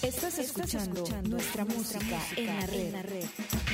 Estás escuchando nuestra música en la red.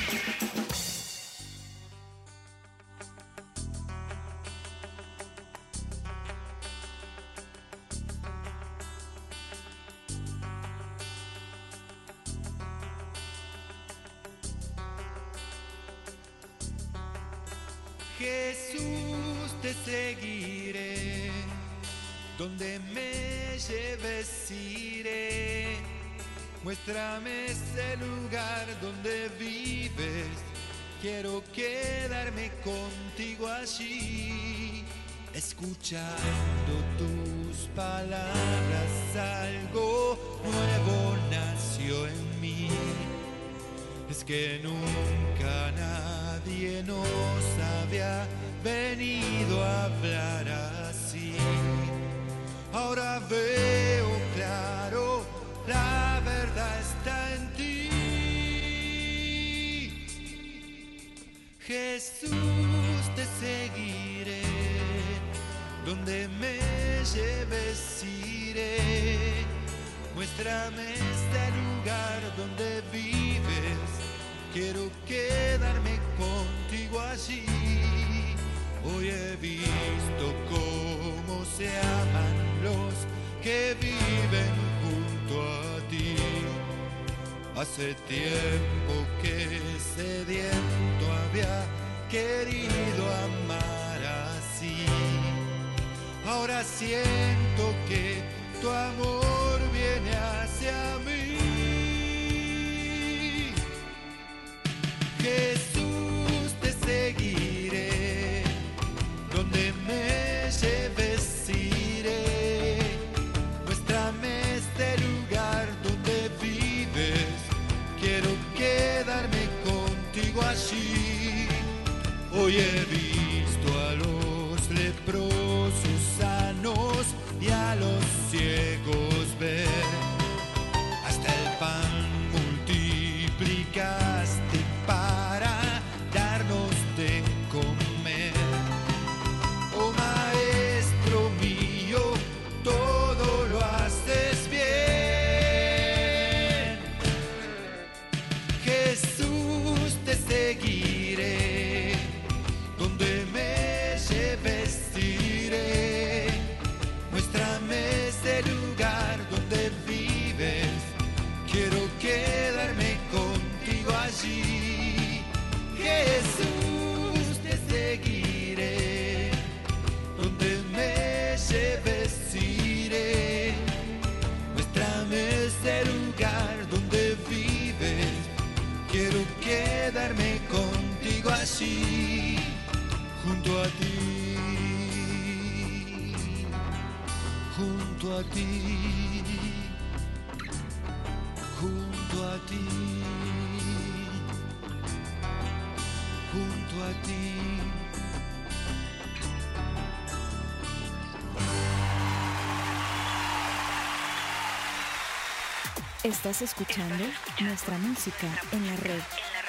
Jesús, te seguiré, donde me lleves iré. Muéstrame ese lugar donde vives, quiero quedarme contigo allí. Escuchando tus palabras, algo nuevo nació en mí. Es que nunca nadie nos había venido a hablar así. Ahora veo claro, la verdad está en ti. Jesús, te seguiré, donde me lleves iré. Muéstrame este lugar donde vives, quiero quedarme contigo allí. Hoy he visto cómo se aman los que viven junto a ti. Hace tiempo que sediento había querido amar así. Ahora siento que tu amor viene hacia mí. Jesús, te seguiré, donde me lleves iré. Muéstrame este lugar donde vives, quiero quedarme contigo allí. Hoy he visto a los leprosos sanos y a los ciegos ver. Hasta el pan multiplicaste para darnos de comer. Oh Maestro mío, todo lo haces bien. Jesús, te seguiré, donde me lleves iré. Muéstrame ese lugar donde vives, quiero quedarme contigo allí. Jesús, te seguiré, donde me lleves iré. Muéstrame ese lugar donde vives, quiero quedarme contigo allí, junto a ti. Junto a ti, junto a ti, junto a ti. Estás escuchando nuestra música en la red.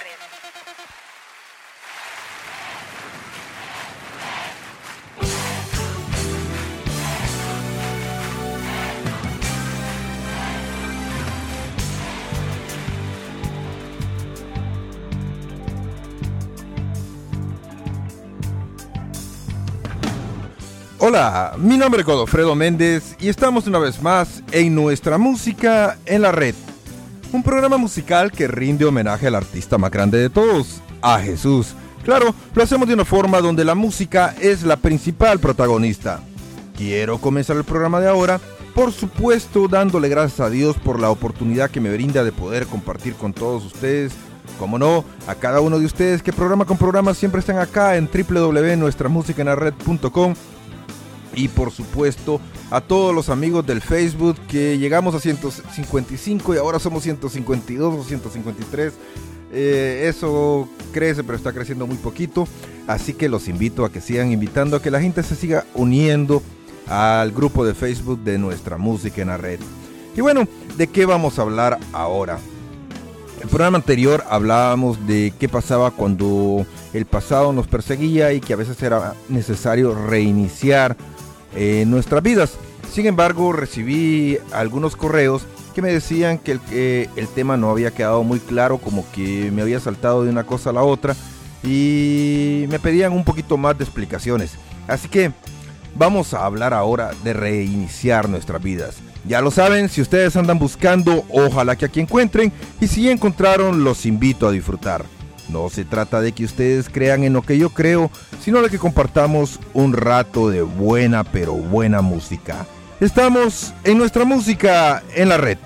Hola, mi nombre es Godofredo Méndez y estamos una vez más en nuestra música en la red. Un programa musical que rinde homenaje al artista más grande de todos, a Jesús. Claro, lo hacemos de una forma donde la música es la principal protagonista. Quiero comenzar el programa de ahora, por supuesto, dándole gracias a Dios por la oportunidad que me brinda de poder compartir con todos ustedes. Como no, a cada uno de ustedes que programa con programa siempre están acá en www.nuestramusicaenlared.com. Y por supuesto a todos los amigos del Facebook, que llegamos a 155 y ahora somos 152 o 153. Eso crece, pero está creciendo muy poquito. Así que los invito a que sigan invitando a que la gente se siga uniendo al grupo de Facebook de Nuestra Música en la Red. Y bueno, ¿de qué vamos a hablar ahora? En el programa anterior hablábamos de qué pasaba cuando el pasado nos perseguía y que a veces era necesario reiniciar nuestras vidas. Sin embargo, recibí algunos correos que me decían que el tema no había quedado muy claro, como que me había saltado de una cosa a la otra y me pedían un poquito más de explicaciones. Así que vamos a hablar ahora de reiniciar nuestras vidas. Ya lo saben, si ustedes andan buscando, ojalá que aquí encuentren, y si encontraron, los invito a disfrutar. No se trata de que ustedes crean en lo que yo creo, sino de que compartamos un rato de buena, pero buena música. Estamos en Nuestra Música en la Red.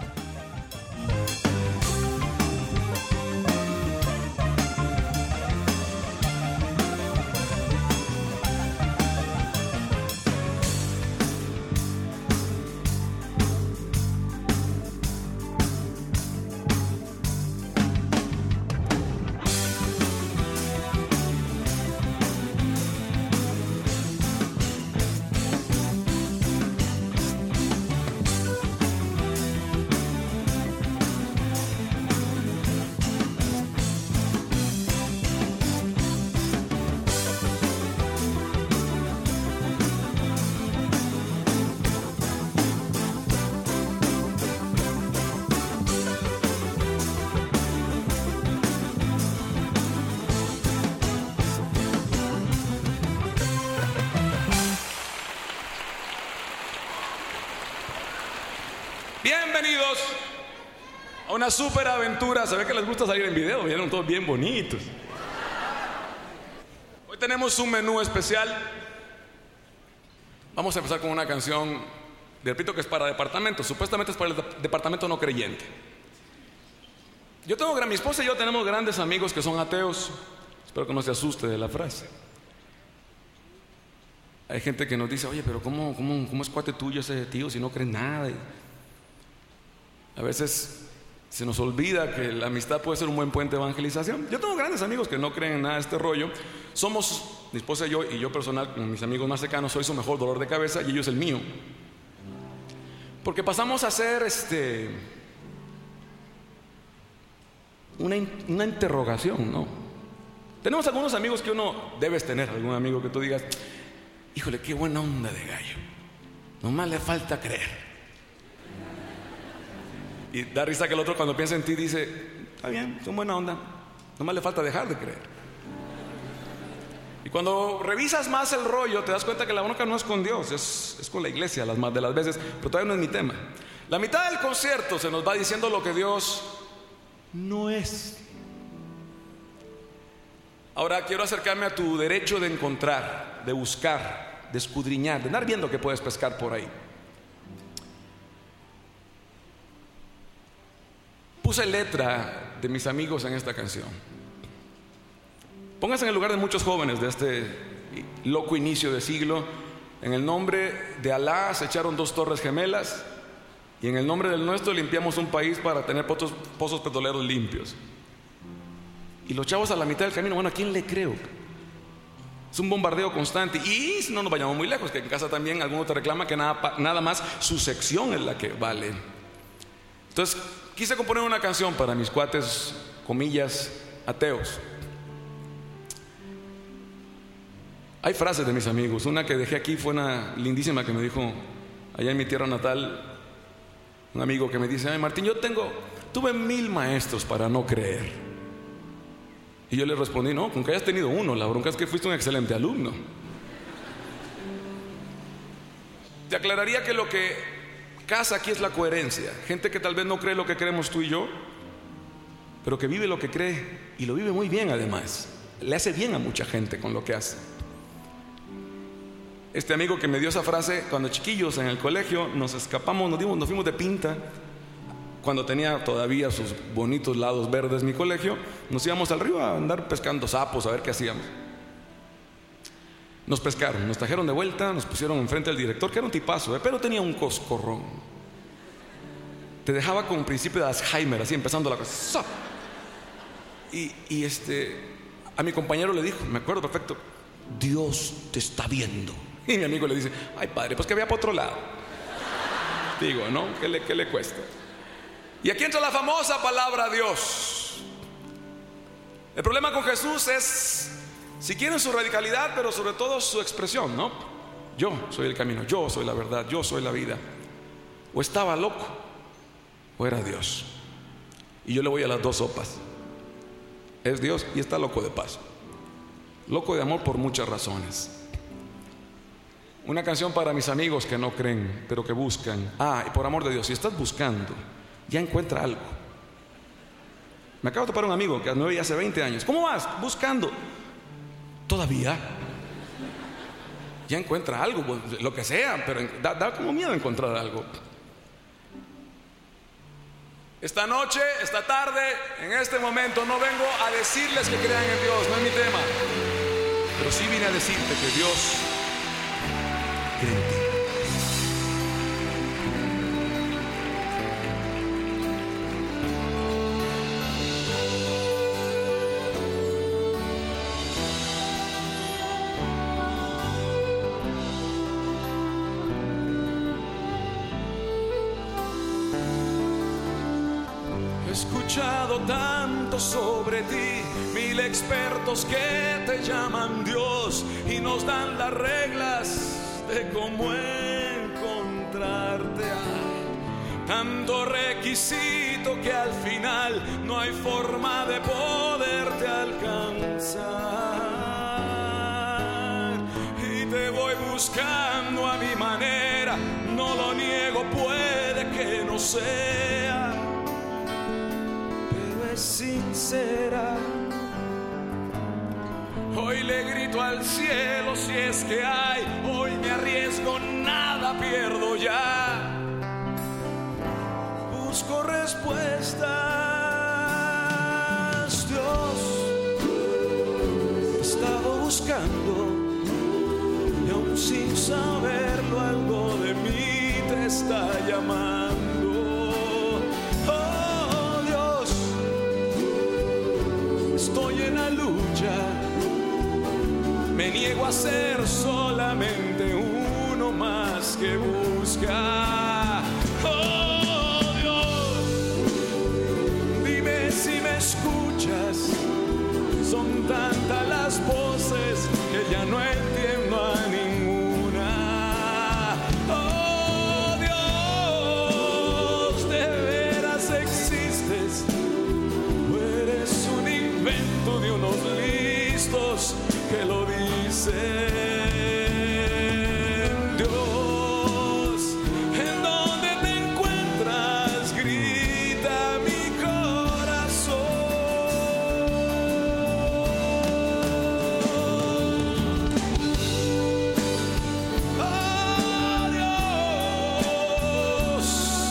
Bienvenidos a una super aventura. Se ve que les gusta salir en video, vieron todos bien bonitos. Hoy tenemos un menú especial. Vamos a empezar con una canción, repito que es para departamentos, supuestamente es para el departamento no creyente. Mi esposa y yo tenemos grandes amigos que son ateos. Espero que no se asuste de la frase. Hay gente que nos dice, oye, pero ¿cómo es cuate tuyo ese tío si no cree nada? A veces se nos olvida que la amistad puede ser un buen puente de evangelización. Yo tengo grandes amigos que no creen en nada de este rollo. Somos, mi esposa y yo personal, con mis amigos más cercanos, soy su mejor dolor de cabeza y ellos el mío. Porque pasamos a ser una interrogación, ¿no? Tenemos algunos amigos que debes tener algún amigo que tú digas, híjole, qué buena onda de gallo. Nomás le falta creer. Y da risa que el otro cuando piensa en ti dice, está bien, son buena onda, nomás le falta dejar de creer. Y cuando revisas más el rollo te das cuenta que la bronca no es con Dios, es con la iglesia las más de las veces. Pero todavía no es mi tema. La mitad del concierto se nos va diciendo lo que Dios no es. Ahora quiero acercarme a tu derecho de encontrar, de buscar, de escudriñar, de andar viendo que puedes pescar por ahí. Puse letra de mis amigos en esta canción. Pónganse en el lugar de muchos jóvenes de este loco inicio de siglo. En el nombre de Alá se echaron 2 torres gemelas y en el nombre del nuestro limpiamos un país para tener pozos petroleros limpios. Y los chavos a la mitad del camino, bueno, ¿a quién le creo? Es un bombardeo constante. Y si no nos vayamos muy lejos, que en casa también alguno te reclama que nada más su sección es la que vale. Entonces quise componer una canción para mis cuates, comillas, ateos. Hay frases de mis amigos. Una que dejé aquí fue una lindísima que me dijo allá en mi tierra natal un amigo que me dice, ay Martín, tuve 1000 maestros para no creer. Y yo le respondí, no, con que hayas tenido uno, la bronca es que fuiste un excelente alumno. Te aclararía que lo que casa aquí es la coherencia. Gente que tal vez no cree lo que creemos tú y yo, pero que vive lo que cree y lo vive muy bien además. Le hace bien a mucha gente con lo que hace. Este amigo que me dio esa frase, cuando chiquillos en el colegio nos escapamos, nos fuimos de pinta. Cuando tenía todavía sus bonitos lados verdes mi colegio, nos íbamos al río a andar pescando sapos, a ver qué hacíamos. Nos pescaron, nos trajeron de vuelta, nos pusieron enfrente del director, que era un tipazo, pero tenía un coscorrón. Te dejaba con un principio de Alzheimer, así empezando la cosa. Y a mi compañero le dijo, me acuerdo perfecto, Dios te está viendo. Y mi amigo le dice, ay padre, pues que vea para otro lado. Digo, ¿no? ¿Qué le cuesta? Y aquí entra la famosa palabra Dios. El problema con Jesús es, si quieren, su radicalidad, pero sobre todo su expresión, ¿no? Yo soy el camino, yo soy la verdad, yo soy la vida. O estaba loco. o era Dios? Y yo le voy a las dos sopas. Es Dios y está loco de paso. Loco de amor por muchas razones. Una canción para mis amigos que no creen, pero que buscan. Y por amor de Dios, si estás buscando, ya encuentra algo. Me acabo de topar un amigo que no veía hace 20 años. ¿Cómo vas? Buscando. ¿Todavía? Ya encuentra algo, lo que sea, pero da como miedo encontrar algo. Esta noche, esta tarde, en este momento, no vengo a decirles que crean en Dios, no es mi tema. Pero sí vine a decirte que Dios cree en ti. He escuchado tanto sobre ti, 1000 expertos que te llaman Dios y nos dan las reglas de cómo encontrarte. Hay tanto requisito que al final no hay forma de poderte alcanzar. Y te voy buscando a mi manera, no lo niego, puede que no sea, pero es sincera. Hoy le grito al cielo si es que hay, hoy me arriesgo, nada pierdo ya. Busco respuestas, Dios, te he estado buscando y aún sin saberlo algo de mí te está llamando. Oh Dios, estoy en la lucha. Me niego a ser solamente uno más que busca. Oh Dios, dime si me escuchas. Son tantas las voces que ya no entiendo a ninguna. Oh Dios, de veras existes. O eres un invento de unos listos que lo dicen. Dios, ¿en dónde te encuentras? Grita mi corazón. Oh Dios,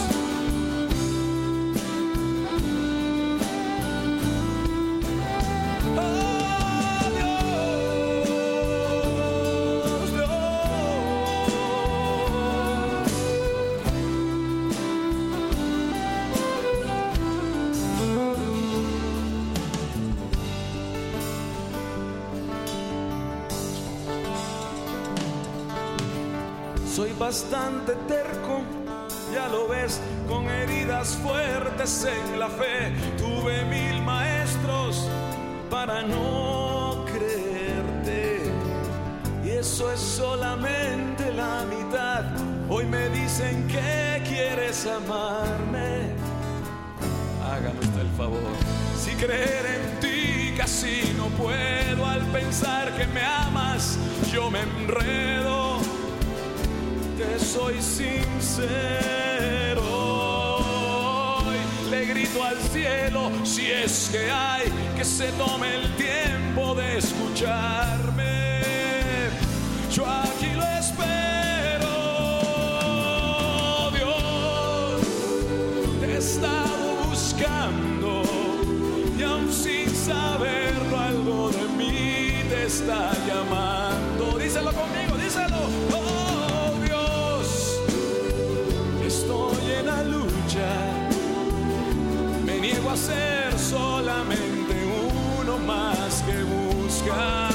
soy bastante terco, ya lo ves, con heridas fuertes en la fe. Tuve 1000 maestros para no creerte, y eso es solamente la mitad. Hoy me dicen que quieres amarme. Hágame usted el favor. Si creer en ti casi no puedo, al pensar que me amas yo me enredo. Te soy sincero, hoy le grito al cielo si es que hay, que se tome el tiempo de escucharme. Yo aquí lo espero. Dios, te he estado buscando y aún sin saberlo algo de mí te está llamando. Díselo conmigo, díselo. Estoy en la lucha, me niego a ser solamente uno más que busca.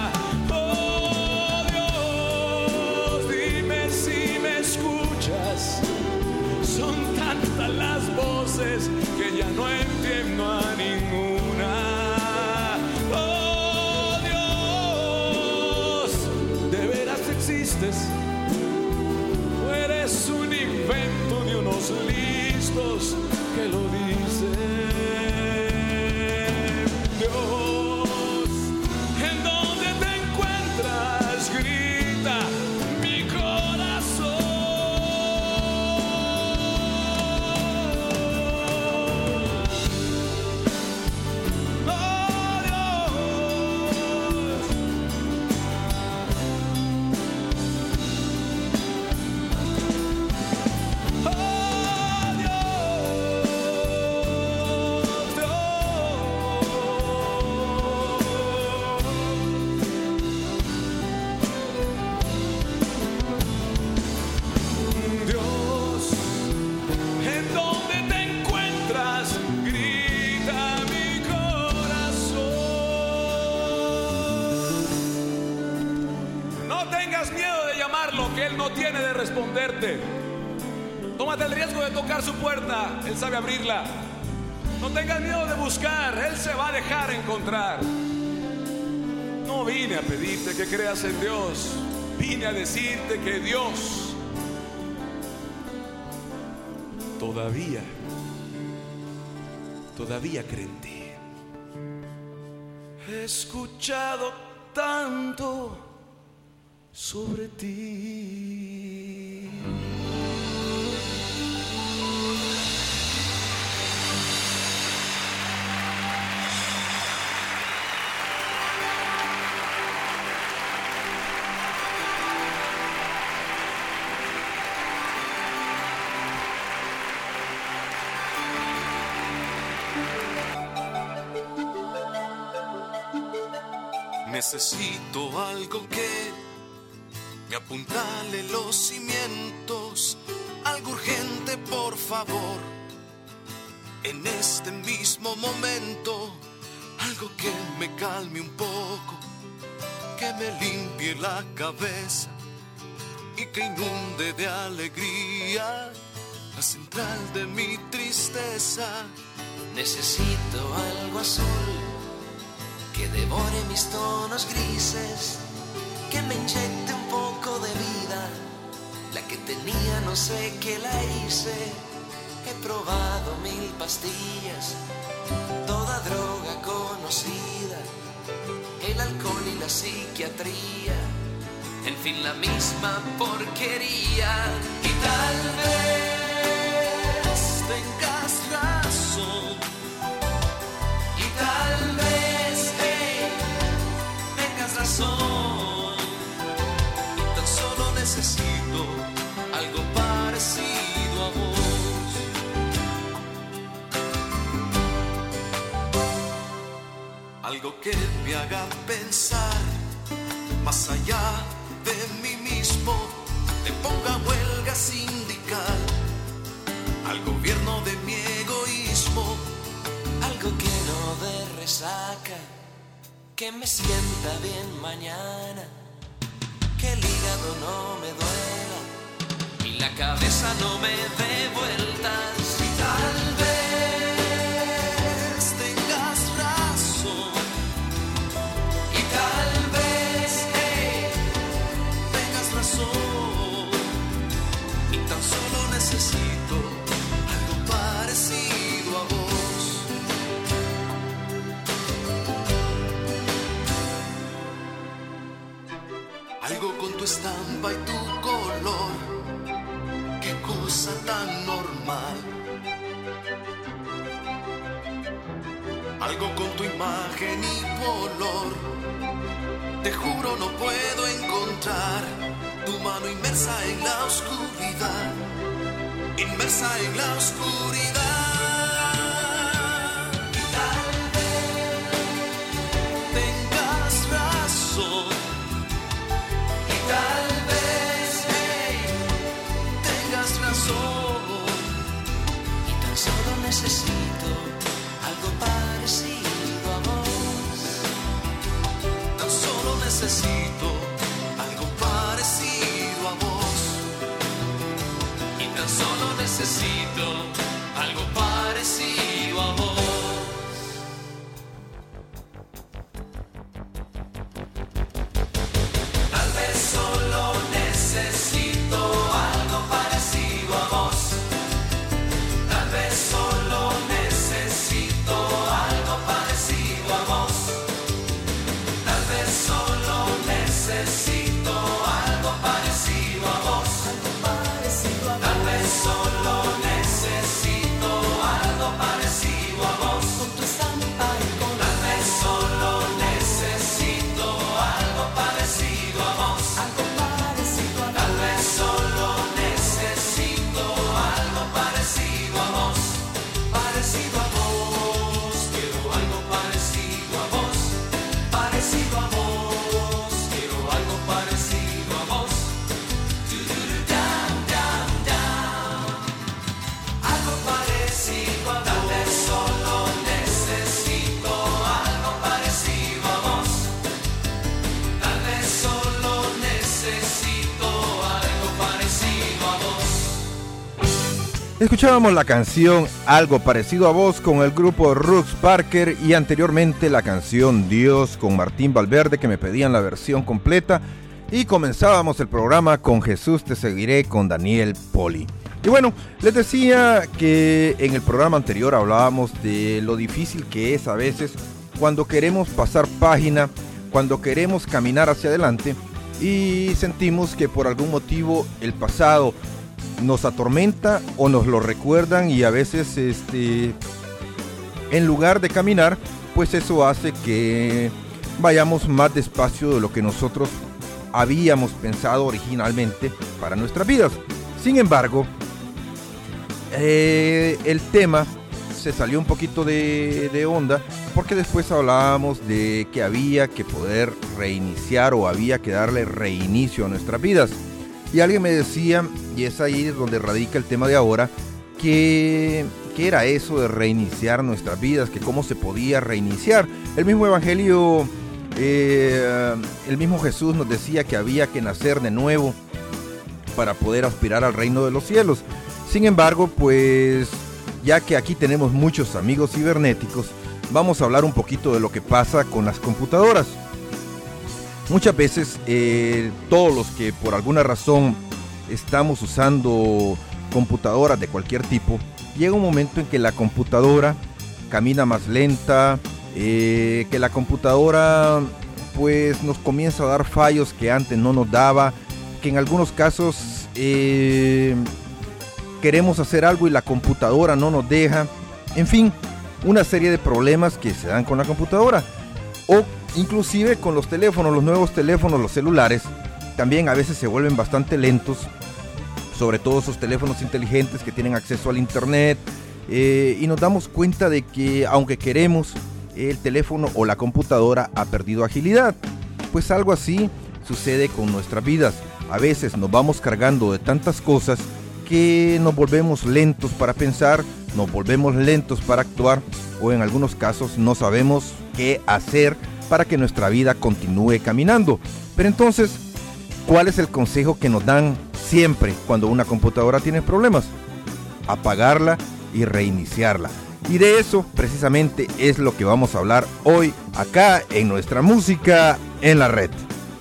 Oh Dios, dime si me escuchas. Son tantas las voces que ya no entiendo a ninguna. Oh Dios, de veras existes. Eres un invento de unos listos que lo dice. Dios, en donde te encuentras, grita mi corazón. Él no tiene de responderte. Tómate el riesgo de tocar su puerta, Él sabe abrirla. No tengas miedo de buscar, Él se va a dejar encontrar. No vine a pedirte que creas en Dios, vine a decirte que Dios todavía cree en ti. He escuchado tanto sobre ti. Necesito algo que me apuntale los cimientos, algo urgente por favor, en este mismo momento, algo que me calme un poco, que me limpie la cabeza y que inunde de alegría la central de mi tristeza. Necesito algo azul que devore mis tonos grises, que me inyecte un poco de vida, la que tenía no sé qué la hice. He probado 1000 pastillas, toda droga conocida, el alcohol y la psiquiatría, en fin la misma porquería. Y tal vez tengas razón, y tal vez tengas razón, y tan solo necesito algo parecido a vos. Algo que me haga pensar más allá de mí mismo, le ponga huelga sindical al gobierno de mi egoísmo. Algo que no dé resaca, que me sienta bien mañana, que el hígado no me duela y la cabeza no me dé vueltas. Y tal vez tengas razón, y tal vez tengas razón, y tan solo necesito algo parecido a vos. Algo con tu estampa y tu color, qué cosa tan normal. Algo con tu imagen y tu olor, te juro no puedo encontrar tu mano inmersa en la oscuridad, inmersa en la oscuridad. y tal vez Tengas razón, y tal vez tengas razón, y tan solo necesito algo parecido a vos. tan solo necesito algo parecido a vos, Y tan solo necesito algo parecido a vos. Tal vez solo necesito algo parecido a vos. Tal vez solo Escuchábamos la canción Algo Parecido a Vos con el grupo Ruth Parker y anteriormente la canción Dios con Martín Valverde, que me pedían la versión completa, y comenzábamos el programa con Jesús Te Seguiré con Daniel Poli. Y bueno, les decía que en el programa anterior hablábamos de lo difícil que es a veces cuando queremos pasar página, cuando queremos caminar hacia adelante y sentimos que por algún motivo el pasado nos atormenta o nos lo recuerdan, y a veces en lugar de caminar, pues eso hace que vayamos más despacio de lo que nosotros habíamos pensado originalmente para nuestras vidas. Sin embargo, el tema se salió un poquito de onda, porque después hablábamos de que había que poder reiniciar o había que darle reinicio a nuestras vidas. Y alguien me decía, y es ahí donde radica el tema de ahora, que era eso de reiniciar nuestras vidas, que cómo se podía reiniciar. El mismo Evangelio, el mismo Jesús nos decía que había que nacer de nuevo para poder aspirar al reino de los cielos. Sin embargo, pues ya que aquí tenemos muchos amigos cibernéticos, vamos a hablar un poquito de lo que pasa con las computadoras. Muchas veces todos los que por alguna razón estamos usando computadoras de cualquier tipo, llega un momento en que la computadora camina más lenta, que la computadora pues nos comienza a dar fallos que antes no nos daba, que en algunos casos queremos hacer algo y la computadora no nos deja. En fin, una serie de problemas que se dan con la computadora. O inclusive con los teléfonos, los nuevos teléfonos, los celulares, también a veces se vuelven bastante lentos, sobre todo esos teléfonos inteligentes que tienen acceso al internet, y nos damos cuenta de que aunque queremos, el teléfono o la computadora ha perdido agilidad. Pues algo así sucede con nuestras vidas. A veces nos vamos cargando de tantas cosas que nos volvemos lentos para pensar, nos volvemos lentos para actuar, o en algunos casos no sabemos qué hacer para que nuestra vida continúe caminando. Pero entonces, ¿cuál es el consejo que nos dan siempre cuando una computadora tiene problemas? Apagarla y reiniciarla. Y de eso precisamente es lo que vamos a hablar hoy acá en nuestra música en la red.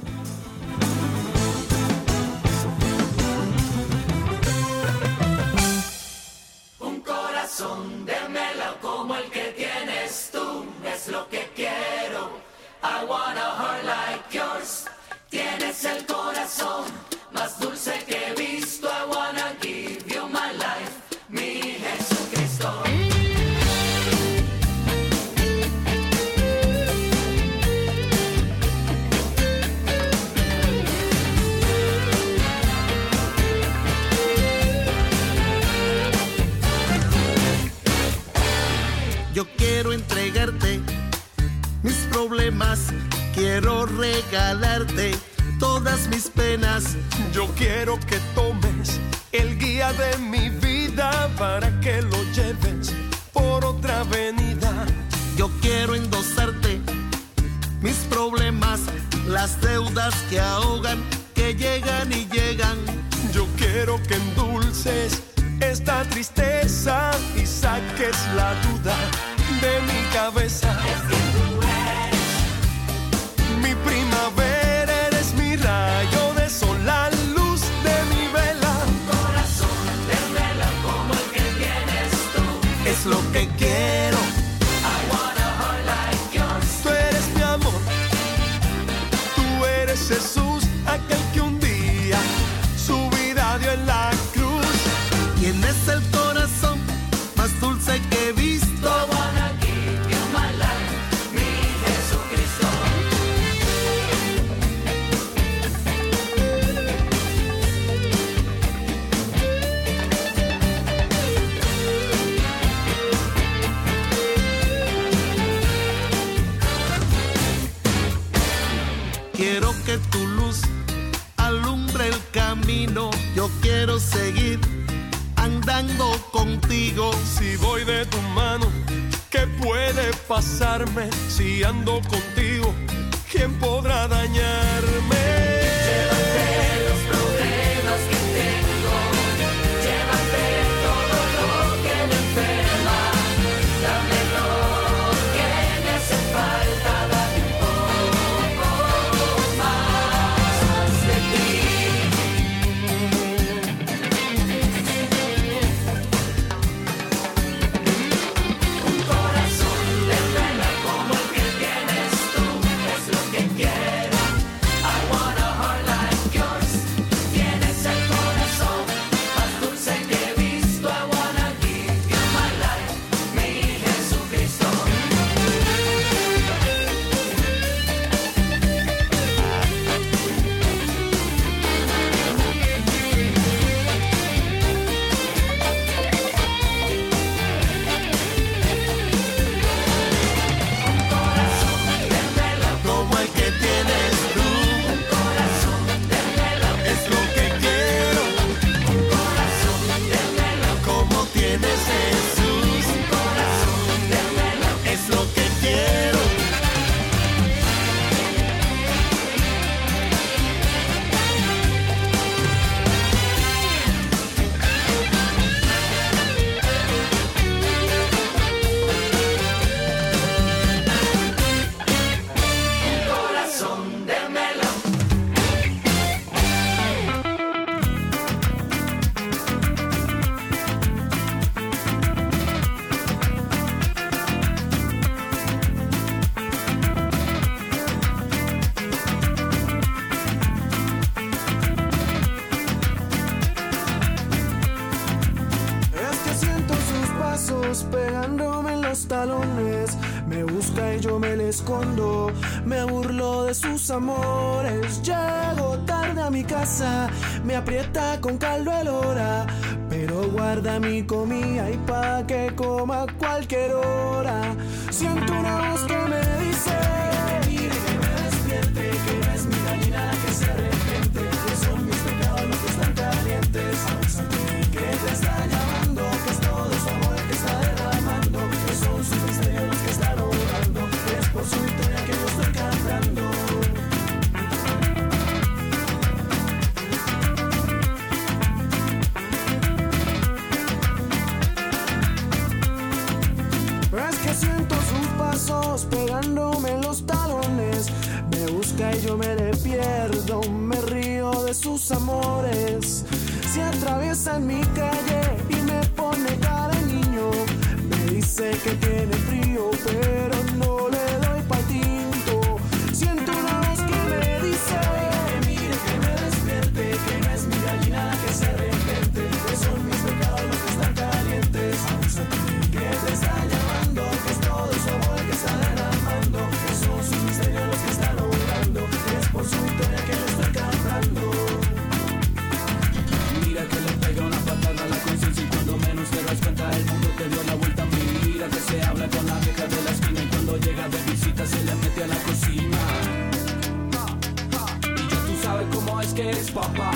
Yo quiero entregarte mis problemas, quiero regalarte todas mis penas. Yo quiero que tomes el guía de mi vida para que lo lleves por otra avenida. Yo quiero endosarte mis problemas, las deudas que ahogan, que llegan y llegan. Yo quiero que endulces esta tristeza y saques la duda de mi cabeza. Es que tú eres mi primavera, eres mi rayo de sol, la luz de mi vela. un corazón de vela como el que tienes tú. Es lo que quiero. I want a heart like yours. Tú eres mi amor, tú eres Jesús, aquel que un día su vida dio en la cruz. Tienes el corazón más dulce que he visto. I wanna give you my life, mi Jesucristo. Quiero que tu luz alumbre el camino. Yo quiero seguir andando contigo. Si voy de tu mano, ¿qué puede pasarme? Si ando contigo, ¿quién podrá dañarme? Llévate los problemas que tengo, llévate todo lo pegándome en los talones. Me busca y yo me le escondo, me burlo de sus amores. Llego tarde a mi casa, me aprieta con caldo el hora, pero guarda mi comida y pa' que coma a cualquier hora. Siento una voz que me dice: mire que me despierte, que no es mi gallina la que se arrepiente, que son mis pecados los que están calientes. Que te está llamando, que es todo su amor que está derramando, que son sus misterios los que están orando, que es por su victoria que yo estoy cantando. Es que siento sus pasos pegándome en los talones, me busca y yo me le pierdo, me río de sus amores. Se atraviesa en mi calle y me pone cara de niño, me dice que tiene frío, pero no le doy pa'l tinto. Siento una voz que me dice: que mire, que me despierte, que no es mi gallina la que se arrepiente, que son mis pecados los que están calientes. Que te está llamando, que es todo su amor que está derramando, que son sus misterios los que están orando, que es por su victoria que yo estoy cantando. Mira que le pega una patada a la conciencia y cuando menos te das cuenta el mundo te dio la vuelta. Mira que se habla con la vieja de la esquina y cuando llega de visita se le mete a la cocina. Y ya tú sabes cómo es que eres papá.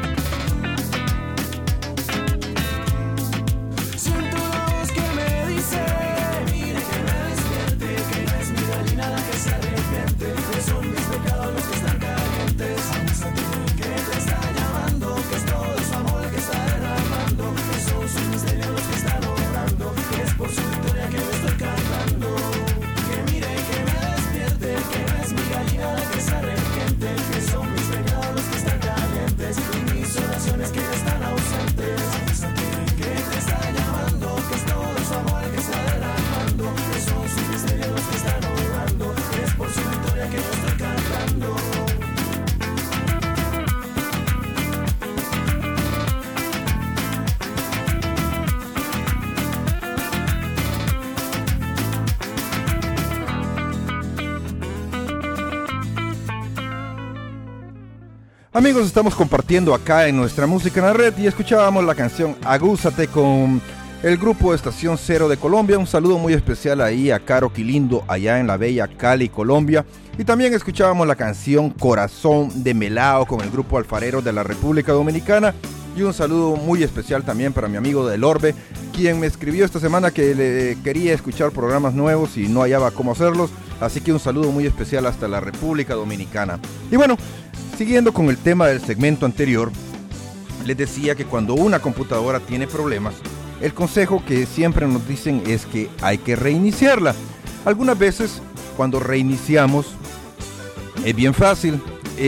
Siento una voz que me dice: mire que me despierte, que no es mi gallina la que se arrepiente, que son mis pecados los que están calientes. Que te está llamando, que es todo su amor que está derramando, que son sus misterios los que están orando, que es por su victoria que yo estoy cantando. Que mire que me despierte, que no es mi gallina la que se arrepiente, que son mis pecados los que están calientes y mis oraciones que ya están ausentes. Que te está llamando, que es todo su amor que está derramando, que son sus misterios los que están orando, que es por su victoria que yo estoy cantando. Amigos, estamos compartiendo acá en nuestra música en la red y escuchábamos la canción Agúzate con el grupo Estación Cero de Colombia. Un saludo muy especial ahí a Caro Quilindo, allá en la bella Cali, Colombia. Y también escuchábamos la canción Corazón de Melao con el grupo Alfarero de la República Dominicana. Y un saludo muy especial también para mi amigo Del Orbe, quien me escribió esta semana que le quería escuchar programas nuevos y no hallaba cómo hacerlos. Así que un saludo muy especial hasta la República Dominicana. Y bueno, siguiendo con el tema del segmento anterior, les decía que cuando una computadora tiene problemas, el consejo que siempre nos dicen es que hay que reiniciarla. Algunas veces cuando reiniciamos es bien fácil.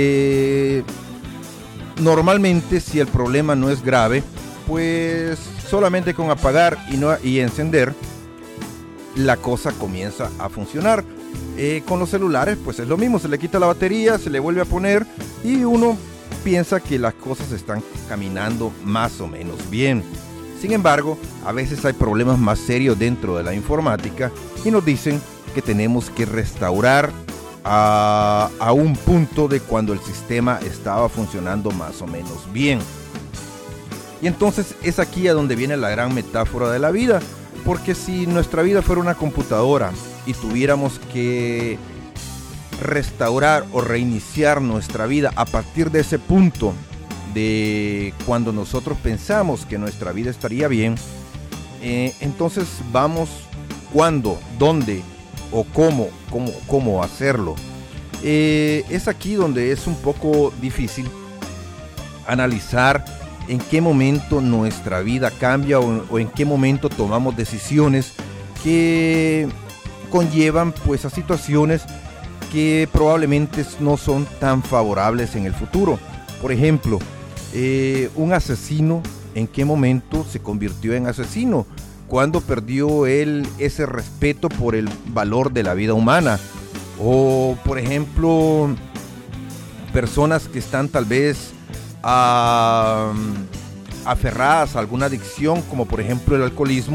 Normalmente si el problema no es grave, pues solamente con apagar y encender la cosa comienza a funcionar. Con los celulares pues es lo mismo, se le quita la batería, se le vuelve a poner y uno piensa que las cosas están caminando más o menos bien. Sin embargo, a veces hay problemas más serios dentro de la informática y nos dicen que tenemos que restaurar a un punto de cuando el sistema estaba funcionando más o menos bien. Y entonces es aquí a donde viene la gran metáfora de la vida, porque si nuestra vida fuera una computadora y tuviéramos que restaurar o reiniciar nuestra vida a partir de ese punto de cuando nosotros pensamos que nuestra vida estaría bien, entonces vamos cuándo, dónde o cómo hacerlo. Es aquí donde es un poco difícil analizar en qué momento nuestra vida cambia o en qué momento tomamos decisiones que conllevan pues a situaciones que probablemente no son tan favorables en el futuro. Por ejemplo, un asesino, ¿en qué momento se convirtió en asesino? ¿Cuándo perdió él ese respeto por el valor de la vida humana? O, por ejemplo, personas que están tal vez aferradas a alguna adicción, como por ejemplo el alcoholismo,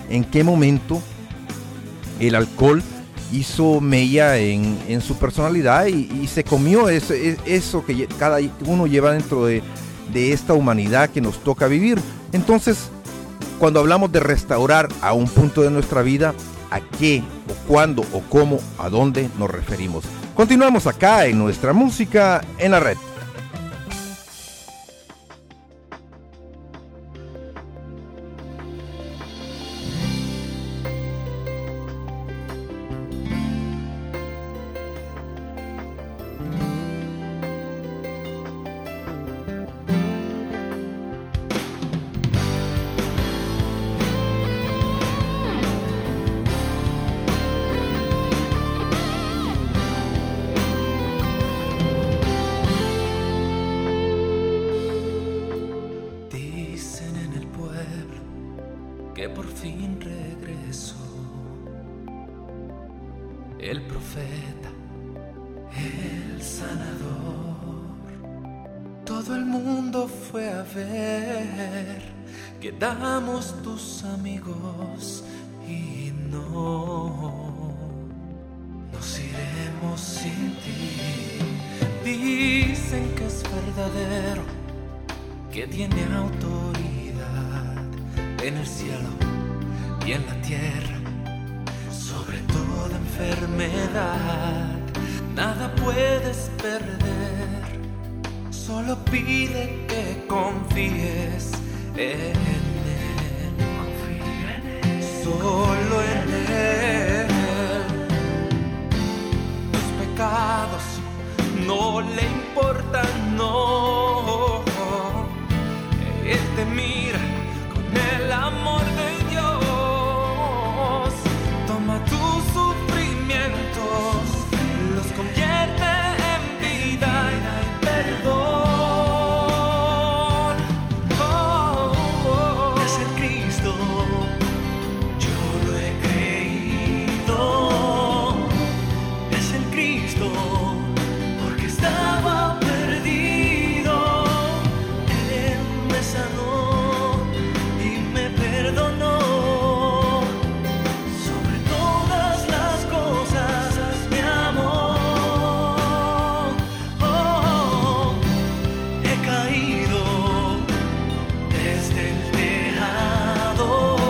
en qué momento el alcohol hizo mella en su personalidad y se comió eso que cada uno lleva dentro de esta humanidad que nos toca vivir. Entonces, cuando hablamos de restaurar a un punto de nuestra vida, ¿a qué, o cuándo, o cómo, a dónde nos referimos? Continuamos acá en nuestra música en la red. Que por fin regresó el profeta, el sanador. Todo el mundo fue a ver, quedamos tus amigos y no nos iremos sin ti. Dicen que es verdadero, que tiene autoridad en el cielo y en la tierra, sobre toda enfermedad. Nada puedes perder, solo pide que confíes en Él. Confía en Él. Solo en Él. Tus pecados no le importan, no. Él te mira el amor de Dios, toma tus sufrimientos, los convierte en vida y perdón. Es el Cristo, yo lo he creído. Es el Cristo, porque estaba perdido. Él me sanó, perdonó, sobre todas las cosas me amó. He caído desde el tejado,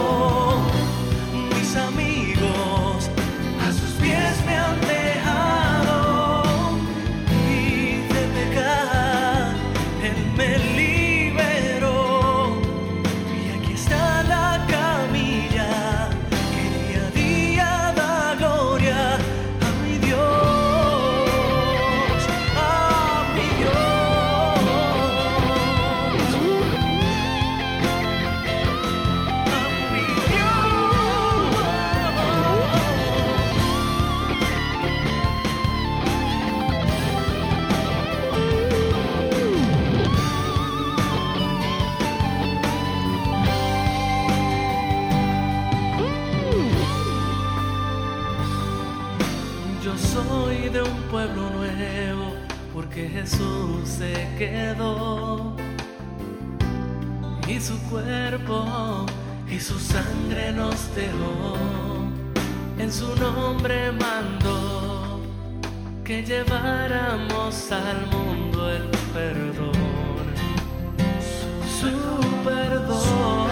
mis amigos a sus pies me han dejado, y de pecar Él me liberó. Soy de un pueblo nuevo, porque Jesús se quedó, y su cuerpo y su sangre nos dejó. En su nombre mandó que lleváramos al mundo el perdón, su perdón.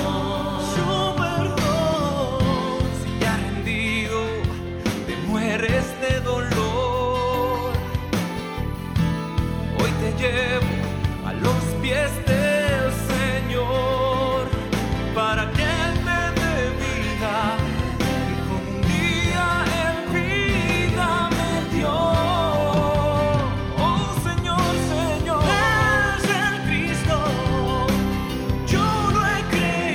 Este dolor, hoy te llevo a los pies del Señor, para que Él te dé vida, y con un día Él vida me dio. Oh Señor, Señor, es el Cristo, yo lo he creído.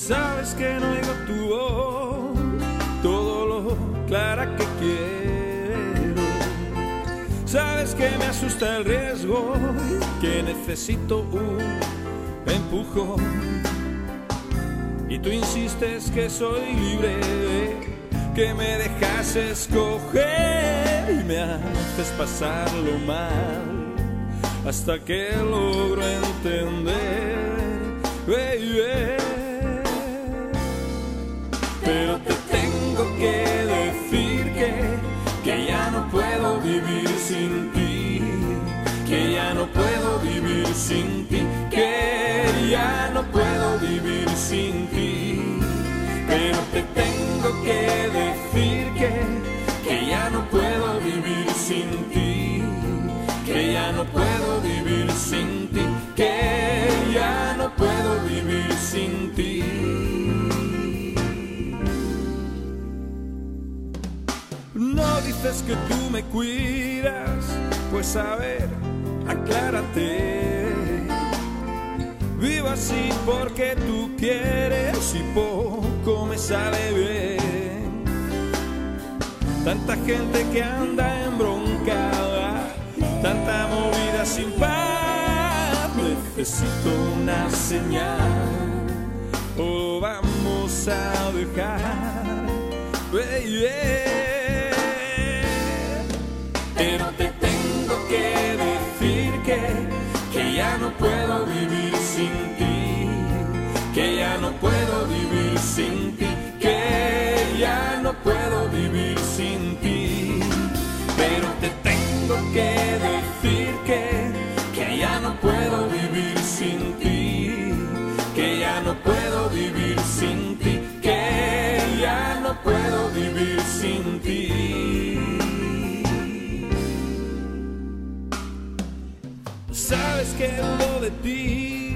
Sabes que no oigo tu voz, todo lo clara que quiero. Sabes que me asusta el riesgo, que necesito un empujón. Y tú insistes que soy libre, que me dejas escoger y me haces pasarlo mal hasta que logro entender, baby. Pero te tengo que decir que ya no puedo vivir sin ti, que ya no puedo vivir sin ti, que ya no puedo vivir sin ti. Pero te tengo que decir que ya no puedo vivir sin ti, que ya no puedo vivir sin ti, que ya no puedo vivir sin ti. No dices que tú me cuidas, pues a ver, aclárate. Vivo así porque tú quieres y poco me sale bien. Tanta gente que anda embroncada, tanta movida sin paz. Necesito una señal, o vamos a dejar, baby. Pero te tengo que decir que ya no puedo vivir sin ti, que ya no puedo vivir sin ti, que ya no puedo vivir sin ti. Pero te tengo que decir que ya no puedo vivir sin ti, que ya no puedo vivir sin ti, que ya no puedo vivir sin ti. Sabes que dudo de ti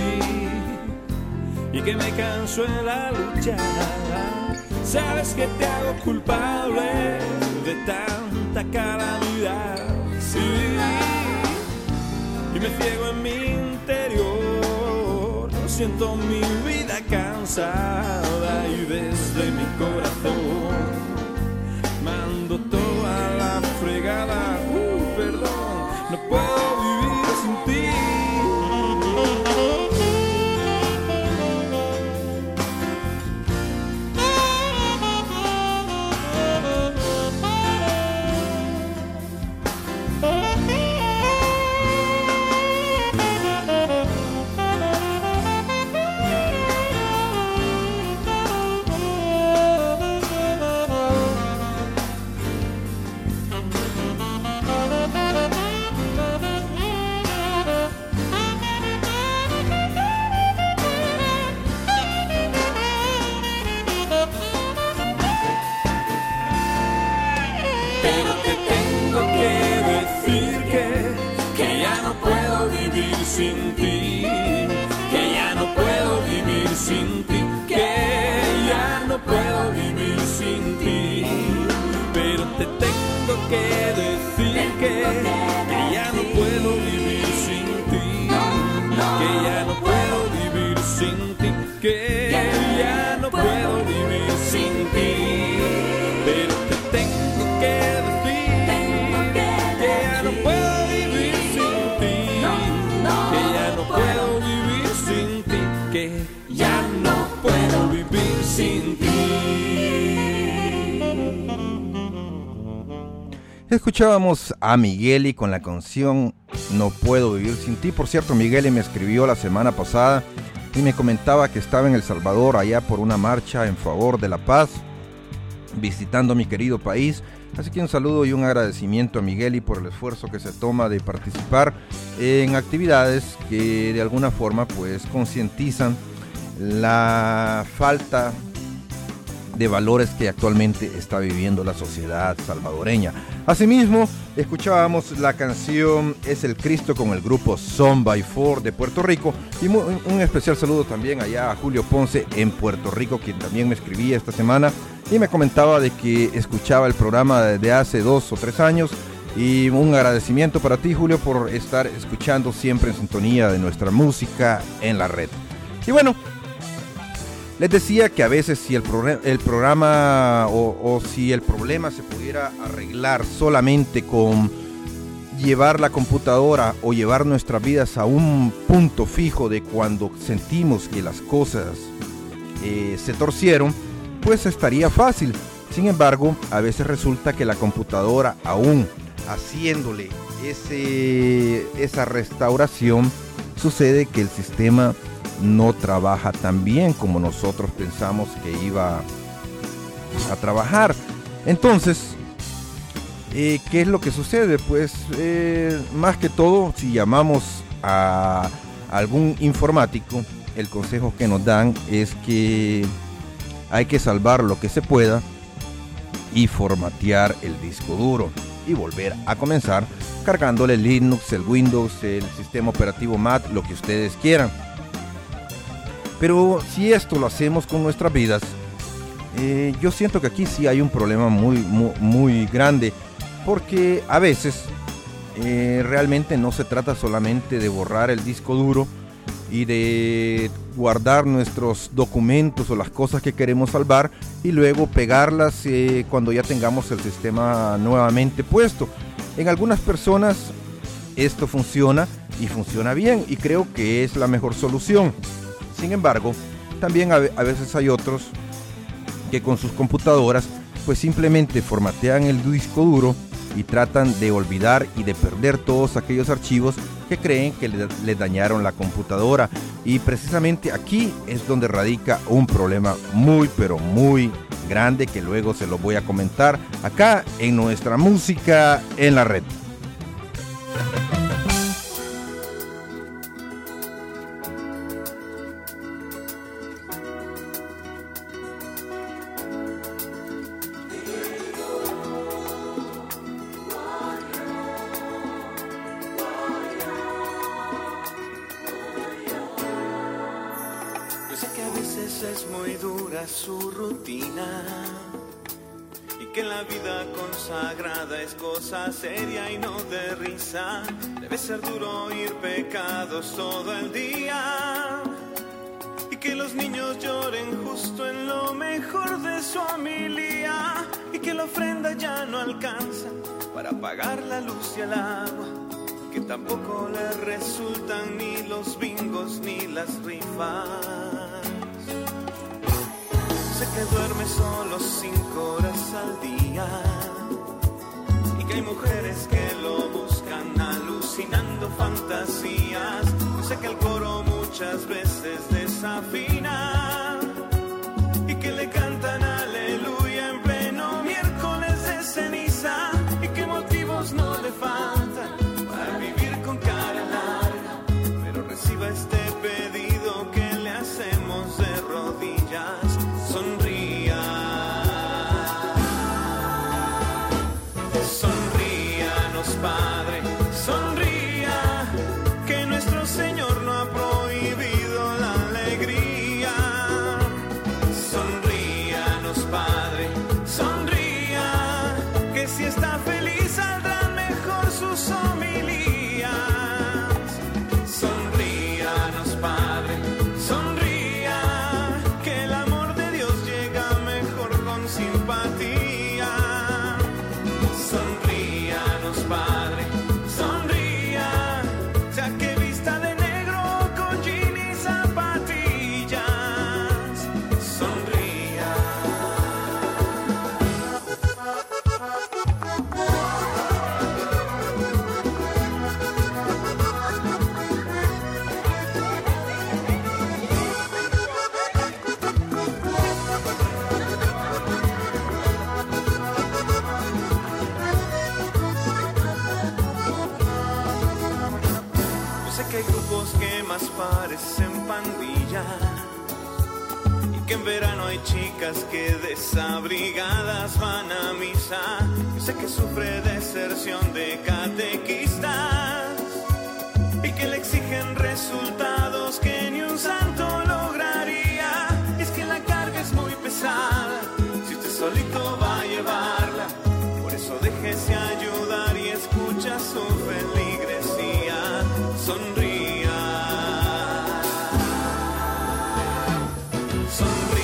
y que me canso en la lucha. Sabes que te hago culpable de tanta calamidad, sí. Y me ciego en mi interior, siento mi vida cansada y desde mi corazón mando toda la fregada. Perdón, no puedo vivir sin ti. Pero te tengo que decir que ya no puedo vivir sin ti, que ya no puedo vivir sin ti, que ya no puedo vivir sin ti. Pero te tengo que decir que ya no puedo vivir sin ti, que ya no puedo vivir sin ti, que ya no puedo vivir sin ti. Pero te tengo que decir que ya no puedo vivir sin ti, que ya no puedo vivir sin ti, que ya no puedo vivir sin ti. Escuchábamos a Migueli con la canción No Puedo Vivir Sin Ti. Por cierto, Migueli me escribió la semana pasada y me comentaba que estaba en El Salvador allá por una marcha en favor de la paz, visitando mi querido país. Así que un saludo y un agradecimiento a Migueli por el esfuerzo que se toma de participar en actividades que de alguna forma pues concientizan la falta de valores que actualmente está viviendo la sociedad salvadoreña. Asimismo, escuchábamos la canción Es el Cristo con el grupo Son by Four de Puerto Rico, y un especial saludo también allá a Julio Ponce en Puerto Rico, quien también me escribía esta semana y me comentaba de que escuchaba el programa desde hace 2 o 3 años, y un agradecimiento para ti, Julio, por estar escuchando siempre en sintonía de nuestra música en la red. Y bueno, Les decía que a veces si el programa o si el problema se pudiera arreglar solamente con llevar la computadora o llevar nuestras vidas a un punto fijo de cuando sentimos que las cosas se torcieron, pues estaría fácil. Sin embargo, a veces resulta que la computadora, aún haciéndole esa restauración, sucede que el sistema no trabaja tan bien como nosotros pensamos que iba a trabajar. Entonces, ¿qué es lo que sucede? Pues más que todo, si llamamos a algún informático, el consejo que nos dan es que hay que salvar lo que se pueda y formatear el disco duro y volver a comenzar cargándole el Linux, el Windows, el sistema operativo Mac, lo que ustedes quieran. Pero si esto lo hacemos con nuestras vidas, yo siento que aquí sí hay un problema muy grande, porque a veces realmente no se trata solamente de borrar el disco duro y de guardar nuestros documentos o las cosas que queremos salvar y luego pegarlas cuando ya tengamos el sistema nuevamente puesto. En algunas personas esto funciona y funciona bien, y creo que es la mejor solución. Sin embargo, también a veces hay otros que con sus computadoras pues simplemente formatean el disco duro y tratan de olvidar y de perder todos aquellos archivos que creen que les dañaron la computadora. Y precisamente aquí es donde radica un problema pero muy grande, que luego se lo voy a comentar acá en nuestra música en la red. Su rutina, y que la vida consagrada es cosa seria y no de risa. Debe ser duro oír pecados todo el día, y que los niños lloren justo en lo mejor de su homilía, y que la ofrenda ya no alcanza para pagar la luz y el agua, que tampoco le resultan ni los bingos ni las rifas. Sé que duerme solo 5 horas al día, y que hay mujeres que lo buscan alucinando fantasías. Sé que el coro muchas veces desafina, y que le cantan aleluya en pleno miércoles de ceniza, y que motivos no le faltan para vivir con cara larga, pero reciba este pedido que le hacemos de rodillas. Sonría, sonríanos, Padre, sonría, que nuestro Señor no ha prohibido la alegría. Sonríanos, Padre, sonría, que si está feliz saldrán mejor sus homilías. Sonríanos, Padre, sonría, simpatía. Sonríanos, Padre, sonría, ya que vista de negro con jean y zapatillas. Sonría. Que hay grupos que más parecen pandillas, y que en verano hay chicas que desabrigadas van a misa. Yo sé que sufre deserción de catequistas, y que le exigen resultados que ni un santo lograría. Y es que la carga es muy pesada si usted solito va a llevarla. Por eso déjese ayudar y escucha su feligresía. Sonría, sonría.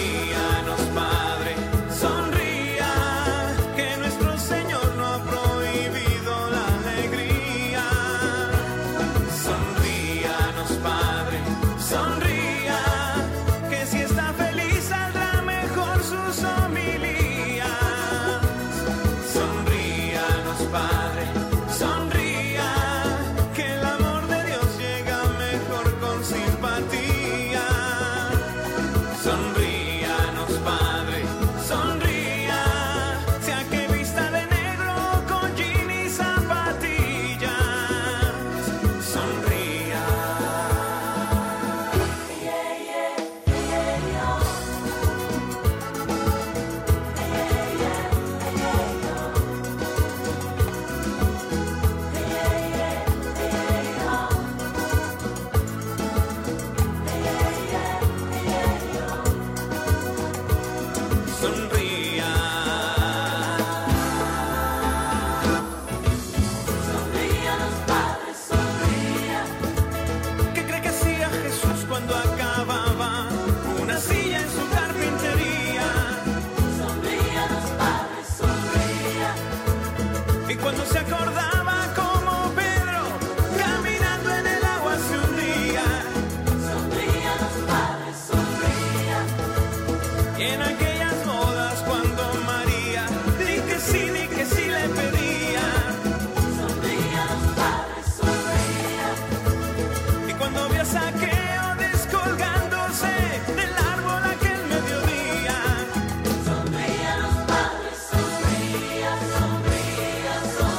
cuando acababa una silla en su carpintería. Sonría los padres, sonría. Y cuando se acordaba como Pedro caminando en el agua se hundía. Sonría los padres, sonría. Y en aquellas bodas cuando María di que sí le pedía. Sonría los padres, sonría. Y cuando vio a Saqueo descolgándose del árbol aquel mediodía. Sonría los padres, sonría, sonría,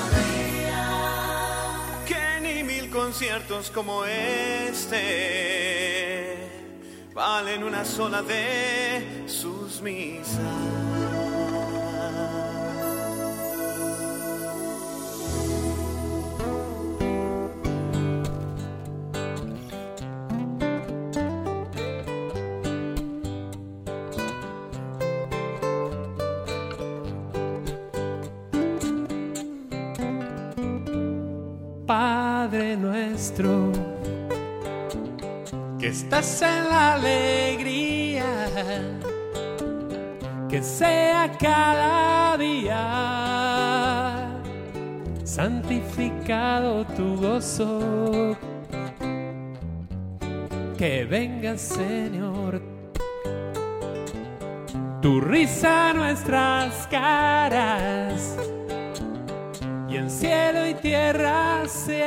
sonría. Que ni 1000 conciertos como este valen una sola de sus misas. Padre nuestro, que estás en la alegría, que sea cada día santificado tu gozo, que venga, Señor, tu risa a nuestras caras, y en cielo y tierra se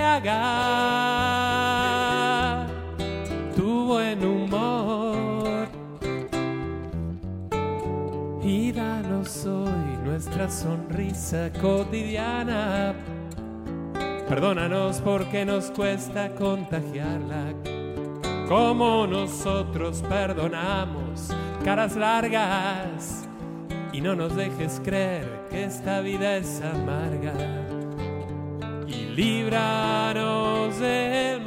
haga tu buen humor. Y danos hoy nuestra sonrisa cotidiana. Perdónanos porque nos cuesta contagiarla, como nosotros perdonamos caras largas. Y no nos dejes creer que esta vida es amarga. Y líbranos del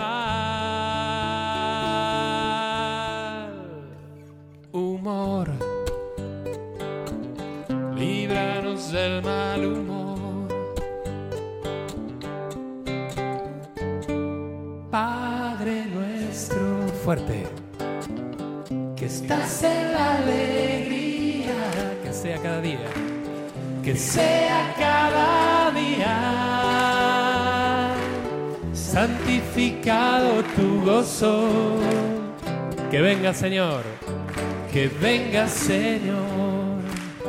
mal humor. Líbranos del mal humor. Padre nuestro, fuerte, que estás en la alegría, que sea cada día, que sea cada día santificado tu gozo. Que venga, Señor, que venga, Señor,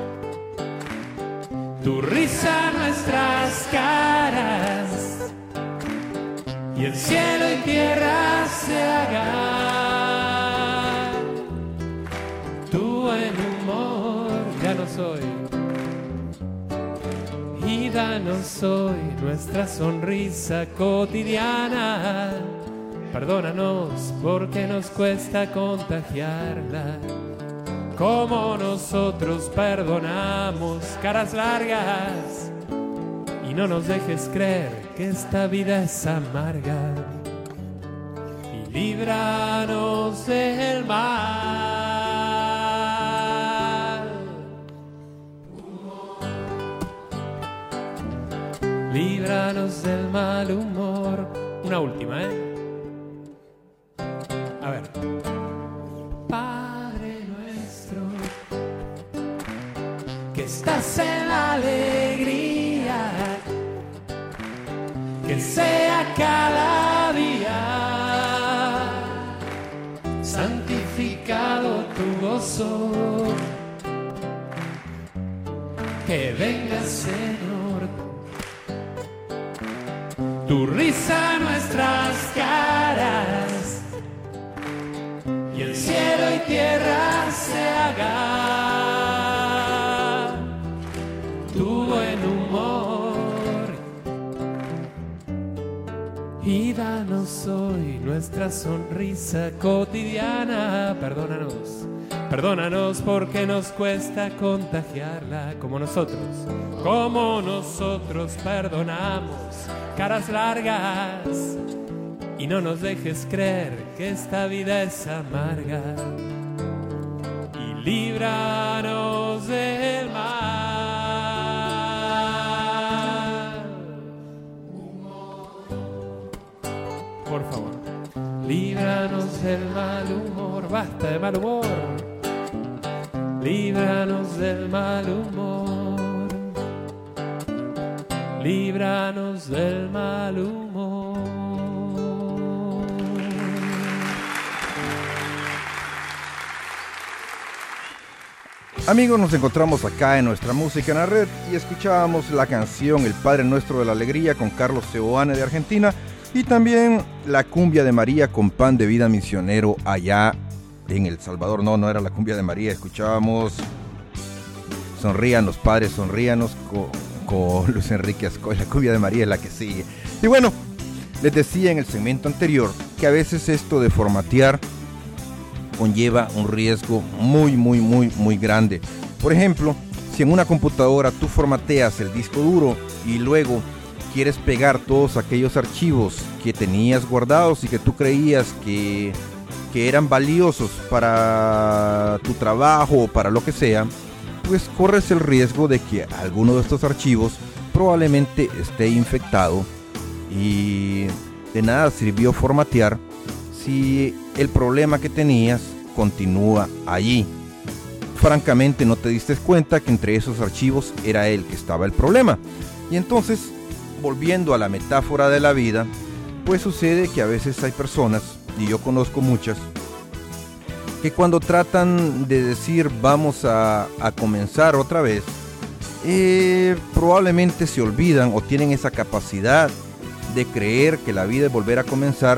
tu risa a nuestras caras, y el cielo y tierra se haga tu buen humor. Danos hoy, y danos hoy nuestra sonrisa cotidiana. Perdónanos porque nos cuesta contagiarla, como nosotros perdonamos caras largas. Y no nos dejes creer que esta vida es amarga. Y líbranos del mal. Líbranos del mal humor. Una última, A ver. Padre nuestro, que estás en la alegría, que sea cada día santificado tu gozo. Que venga, Señor, tu risa a nuestras caras, y el cielo y tierra se haga tu buen humor. Y danos hoy nuestra sonrisa cotidiana. Perdónanos porque nos cuesta contagiarla, como nosotros perdonamos caras largas. Y no nos dejes creer que esta vida es amarga. Y líbranos del mal. Por favor, líbranos líbranos del mal humor, basta de mal humor, líbranos del mal humor, líbranos del mal humor. Amigos, nos encontramos acá en Nuestra Música en la Red y escuchábamos la canción El Padre Nuestro de la Alegría con Carlos Seoane de Argentina y también la cumbia de María con Pan de Vida Misionero allá en El Salvador. No era la cumbia de María, escuchábamos Sonríanos, Padre, Sonríanos con Luis Enrique Ascoy. La cumbia de María es la que sigue. Y bueno, les decía en el segmento anterior que a veces esto de formatear conlleva un riesgo muy grande. Por ejemplo, si en una computadora tú formateas el disco duro y luego quieres pegar todos aquellos archivos que tenías guardados y que tú creías que eran valiosos para tu trabajo o para lo que sea, pues corres el riesgo de que alguno de estos archivos probablemente esté infectado y de nada sirvió formatear si el problema que tenías continúa allí. Francamente no te diste cuenta que entre esos archivos era el que estaba el problema. Y entonces, volviendo a la metáfora de la vida, pues sucede que a veces hay personas, y yo conozco muchas, que cuando tratan de decir vamos a comenzar otra vez, probablemente se olvidan o tienen esa capacidad de creer que la vida es volver a comenzar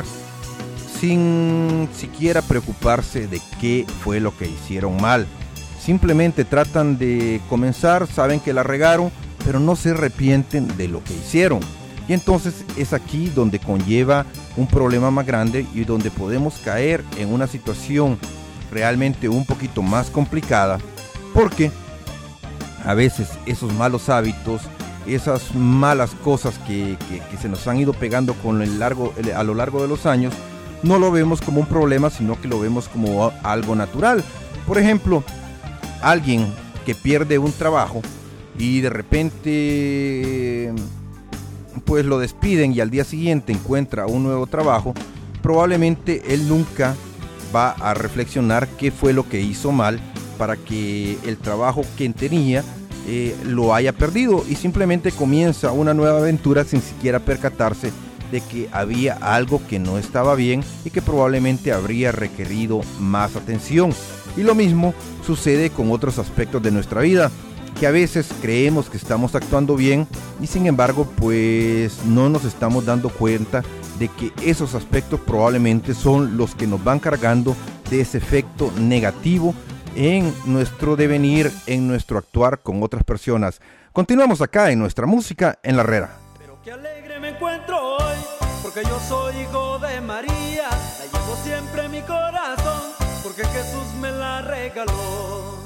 sin siquiera preocuparse de qué fue lo que hicieron mal. Simplemente tratan de comenzar, saben que la regaron, pero no se arrepienten de lo que hicieron. Y entonces es aquí donde conlleva un problema más grande y donde podemos caer en una situación realmente un poquito más complicada, porque a veces esos malos hábitos, esas malas cosas que se nos han ido pegando a lo largo de los años, no lo vemos como un problema, sino que lo vemos como algo natural. Por ejemplo, alguien que pierde un trabajo y de repente pues lo despiden y al día siguiente encuentra un nuevo trabajo, probablemente él nunca va a reflexionar qué fue lo que hizo mal para que el trabajo que tenía lo haya perdido, y simplemente comienza una nueva aventura sin siquiera percatarse de que había algo que no estaba bien y que probablemente habría requerido más atención. Y lo mismo sucede con otros aspectos de nuestra vida, que a veces creemos que estamos actuando bien y sin embargo pues no nos estamos dando cuenta de que esos aspectos probablemente son los que nos van cargando de ese efecto negativo en nuestro devenir, en nuestro actuar con otras personas. Continuamos acá en Nuestra Música en la Herrera. Pero qué alegre me encuentro hoy, porque yo soy hijo de María, la llevo siempre en mi corazón, porque Jesús me la regaló.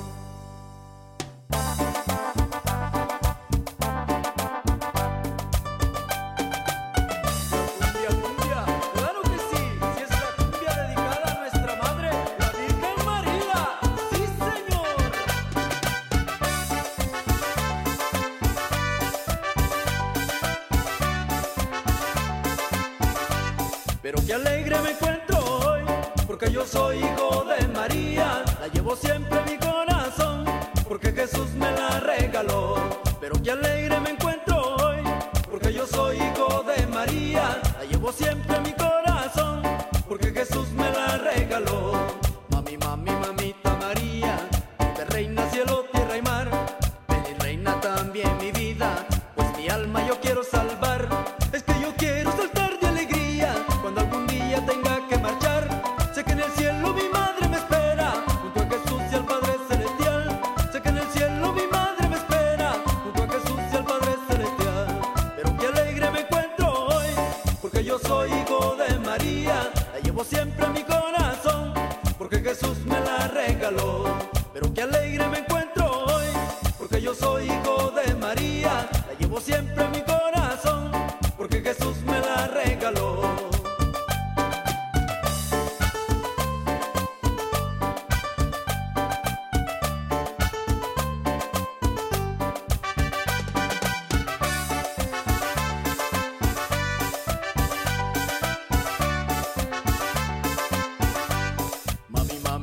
Pero qué alegre me encuentro hoy, porque yo soy hijo de María, la llevo siempre en mi corazón, porque Jesús me la regaló. Pero qué alegre me encuentro hoy, porque yo soy hijo de María, la llevo siempre en mi corazón, porque Jesús me la regaló. Mami, mami, mamita María, de reina, cielo, tierra y mar, ven y reina también mi vida, pues mi alma yo quiero salvar. Es que yo quiero saltar de alegría cuando algún día tenga que marchar. Sé que en el cielo mi madre me espera, junto a Jesús y al Padre Celestial. Sé que en el cielo mi madre me espera, junto a Jesús y al Padre Celestial. Pero qué alegre me encuentro hoy, porque yo soy hijo de María, la llevo siempre en mi corazón, porque Jesús me la regaló. Pero qué alegre me encuentro hoy, porque yo soy hijo de María, la llevo siempre en mi corazón, porque Jesús me la regaló.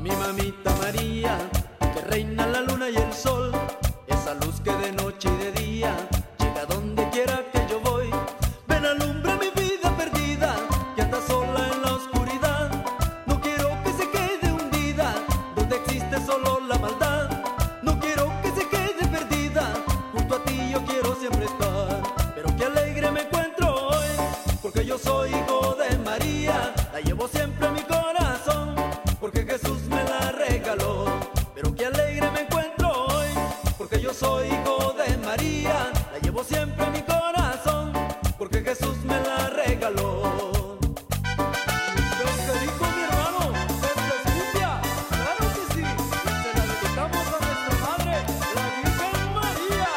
mi mamita María, que reina la luna y el sol, esa luz que de noche y de día llega donde quiera que yo voy. Ven, alumbra mi vida perdida, que anda sola en la oscuridad. No quiero que se quede hundida, donde existe solo la maldad. No quiero que se quede perdida, junto a ti yo quiero siempre estar. Pero qué alegre me encuentro hoy, porque yo soy hijo de María. La llevo siempre en mi corazón, porque Jesús me la regaló. Pero qué alegre me encuentro hoy, porque yo soy hijo de María. La llevo siempre en mi corazón, porque Jesús me la regaló. Lo que dijo mi hermano, esta es cumbia, claro que sí, y se la dedicamos a nuestra madre, la Virgen María.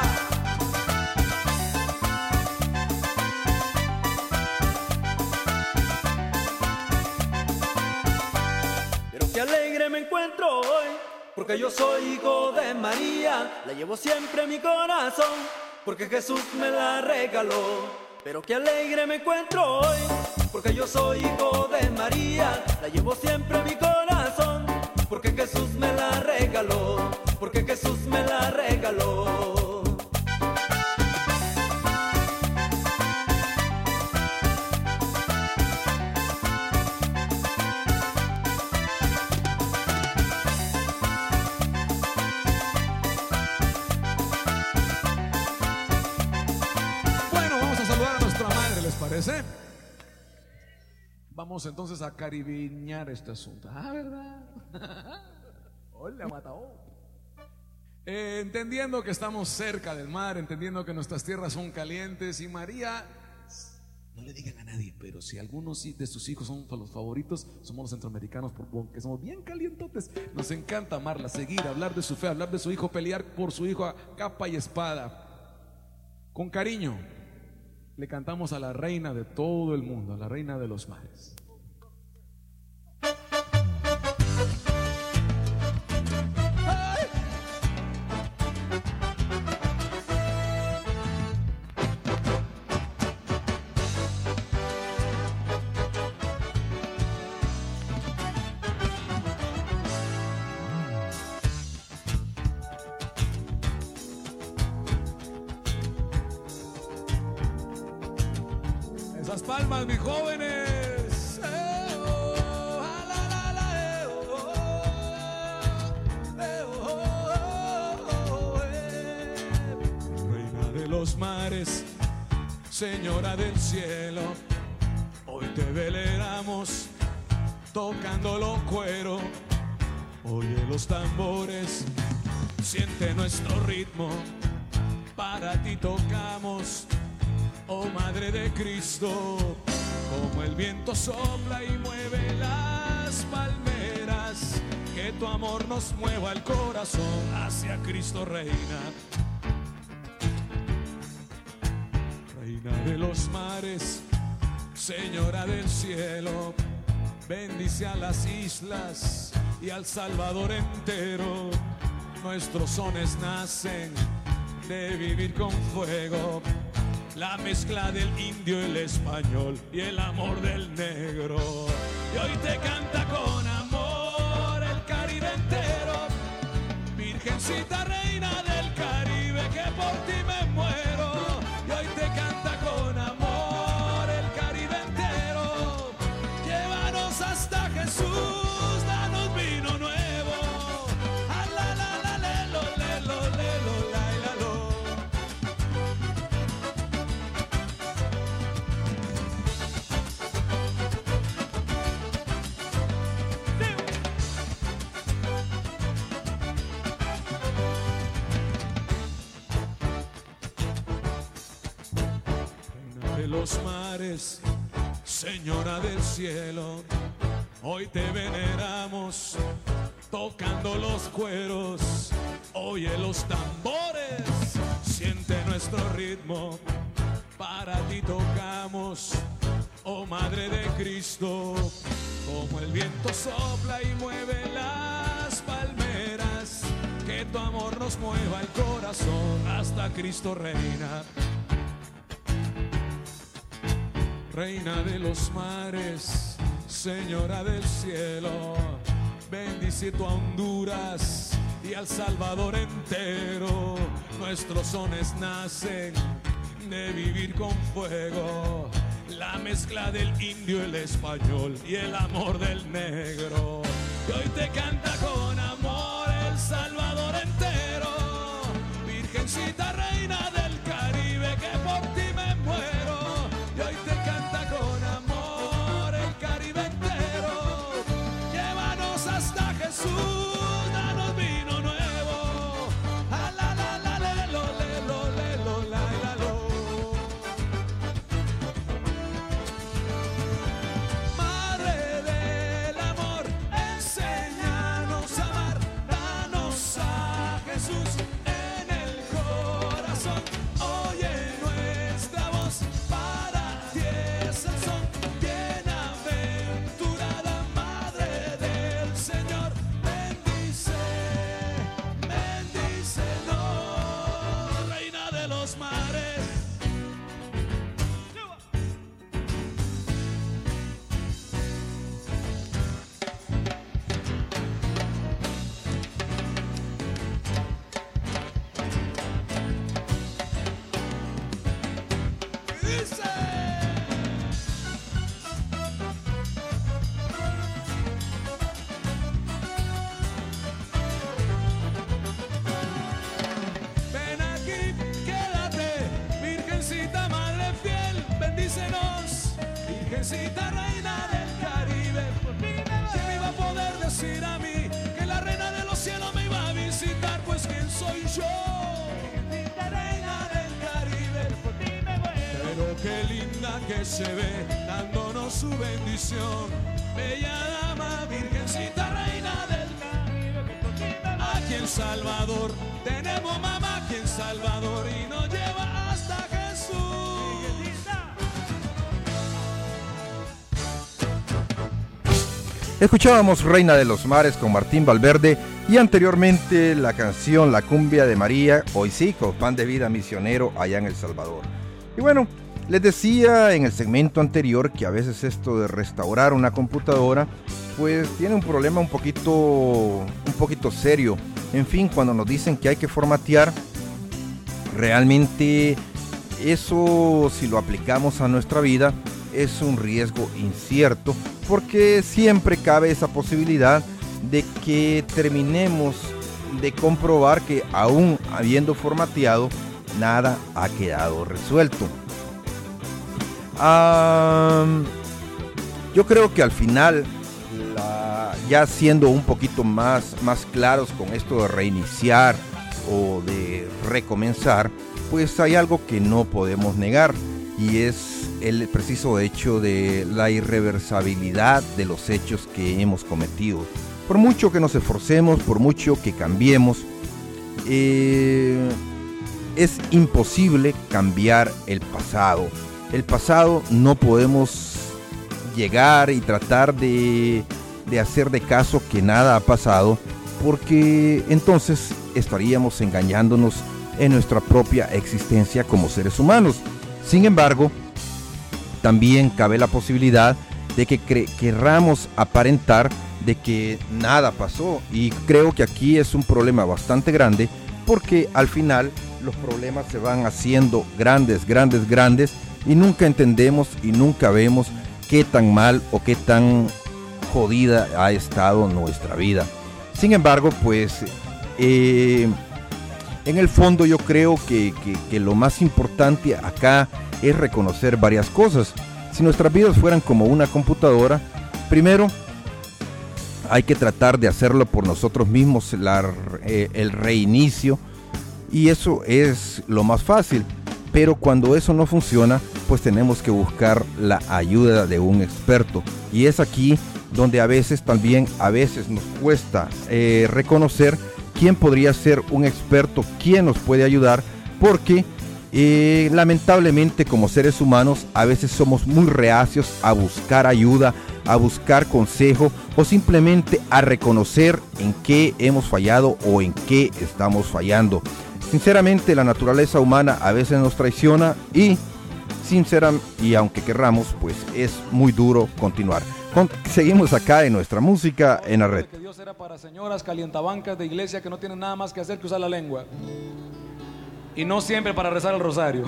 Pero qué alegre me encuentro hoy, porque yo soy hijo de María. La llevo siempre en mi corazón, porque Jesús me la regaló. Pero qué alegre me encuentro hoy, porque yo soy hijo de María. La llevo siempre en mi corazón, porque Jesús me la regaló. Porque Jesús me la regaló. ¿Parece? Vamos entonces a caribeñar este asunto. Ah, ¿verdad? Hola, Matao. Entendiendo que estamos cerca del mar, entendiendo que nuestras tierras son calientes, y María, no le digan a nadie, pero si algunos de sus hijos son los favoritos, somos los centroamericanos, porque somos bien calientotes. Nos encanta amarla, seguir, hablar de su fe, hablar de su hijo, pelear por su hijo a capa y espada. Con cariño le cantamos a la reina de todo el mundo, a la reina de los mares. Esas palmas, mis jóvenes. Reina de los mares, señora del cielo, hoy te veneramos tocando los cueros. Oye los tambores, siente nuestro ritmo, para ti tocamos. Oh Madre de Cristo, como el viento sopla y mueve las palmeras, que tu amor nos mueva el corazón hacia Cristo reina. Reina de los mares, señora del cielo, bendice a las islas y al Salvador entero. Nuestros sones nacen de vivir con fuego, la mezcla del indio, el español y el amor del negro. Y hoy te canta con amor el Caribe entero, Virgencita reina del Caribe, que por ti me muero. Y hoy te canta con amor el Caribe entero, llévanos hasta Jesús, danos vino nuevo. Ah, la, la, la, lelo, lelo, lelo, la, la, lo. De los mares, señora del cielo, hoy te veneramos tocando los cueros. Oye los tambores, siente nuestro ritmo, para ti tocamos. Oh Madre de Cristo, como el viento sopla y mueve las palmeras, que tu amor nos mueva el corazón hasta Cristo reina. Reina de los mares, señora del cielo, Bendicito a Honduras y al Salvador entero. Nuestros sones nacen de vivir con fuego, la mezcla del indio, el español y el amor del negro. Y hoy te canta con amor el Salvador entero. Virgencita reina del Caribe, que por ti me muero. Y hoy te canta con amor el Caribe entero. Llévanos hasta Jesús, danos vino nuevo. A la la la le lo le lo le lo la la lo. Madre del amor, enséñanos a amar, danos a Jesús en el corazón. Oye nuestra voz, para ti es el son. Bienaventurada Madre del Señor, bendice, bendícenos, Reina de los mares. Dice. Ven aquí, quédate, Virgencita Madre fiel, bendícenos, Virgencita Reina del Caribe. ¿Quién me iba a poder decir a mí que la Reina de los cielos me iba a visitar? Pues ¿quién soy yo? Virgencita Reina del Caribe. Pero qué linda que se ve, dándonos su bendición. Bella dama, Virgencita Reina del Caribe. Aquí en Salvador tenemos mamá, aquí en Salvador, y nos lleva hasta Jesús. Escuchábamos Reina de los Mares con Martín Valverde y anteriormente la canción La Cumbia de María, hoy sí, con Pan de Vida Misionero allá en El Salvador. Y bueno, les decía en el segmento anterior que a veces esto de restaurar una computadora pues tiene un problema un poquito serio. En fin, cuando nos dicen que hay que formatear, realmente eso, si lo aplicamos a nuestra vida, es un riesgo incierto, porque siempre cabe esa posibilidad de que terminemos de comprobar que aún habiendo formateado, nada ha quedado resuelto. Yo creo que al final, ya siendo un poquito más claros con esto de reiniciar o de recomenzar, pues hay algo que no podemos negar, y es el preciso hecho de la irreversibilidad de los hechos que hemos cometido. Por mucho que nos esforcemos, por mucho que cambiemos, es imposible cambiar el pasado. El pasado no podemos llegar y tratar de hacer de caso que nada ha pasado, porque entonces estaríamos engañándonos en nuestra propia existencia como seres humanos. Sin embargo, también cabe la posibilidad de que querramos aparentar de que nada pasó, y creo que aquí es un problema bastante grande, porque al final los problemas se van haciendo grandes y nunca entendemos y nunca vemos qué tan mal o qué tan jodida ha estado nuestra vida. Sin embargo, pues en el fondo yo creo que lo más importante acá es reconocer varias cosas. Si nuestras vidas fueran como una computadora, primero hay que tratar de hacerlo por nosotros mismos, el reinicio, y eso es lo más fácil. Pero cuando eso no funciona, pues tenemos que buscar la ayuda de un experto, y es aquí donde a veces nos cuesta reconocer quién podría ser un experto, quién nos puede ayudar, porque lamentablemente como seres humanos a veces somos muy reacios a buscar ayuda, a buscar consejo, o simplemente a reconocer en qué hemos fallado o en qué estamos fallando. Sinceramente, la naturaleza humana a veces nos traiciona, y aunque querramos, pues es muy duro continuar. Seguimos acá en nuestra música en la red. Que Dios era para señoras calientabancas de iglesia que no tienen nada más que hacer que usar la lengua. Y no siempre para rezar el rosario.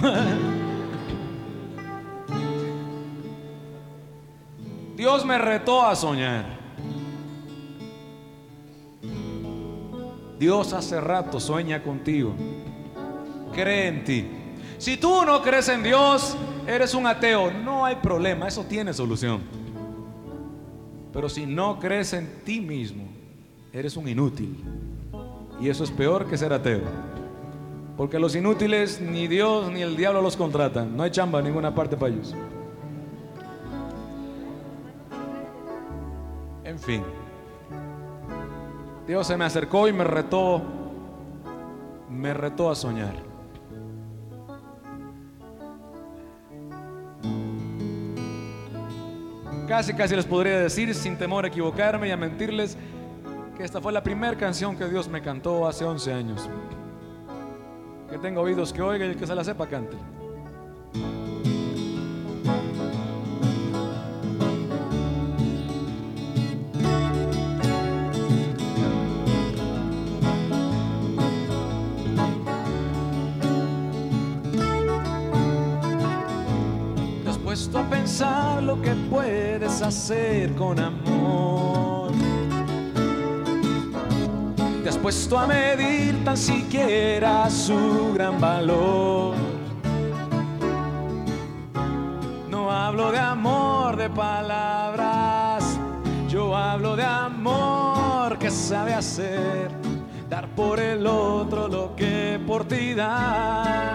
Dios me retó a soñar. Dios hace rato sueña contigo. Cree en ti. Si tú no crees en Dios, eres un ateo. No hay problema, eso tiene solución. Pero si no crees en ti mismo, eres un inútil. Y eso es peor que ser ateo. Porque los inútiles ni Dios ni el diablo los contratan. No hay chamba en ninguna parte para ellos. En fin, Dios se me acercó y me retó a soñar. Casi les podría decir, sin temor a equivocarme y a mentirles, que esta fue la primera canción que Dios me cantó hace 11 años. Que tenga oídos que oiga y el que se la sepa cante. Puesto a pensar lo que puedes hacer con amor. Te has puesto a medir tan siquiera su gran valor. No hablo de amor de palabras, yo hablo de amor que sabe hacer, dar por el otro lo que por ti das.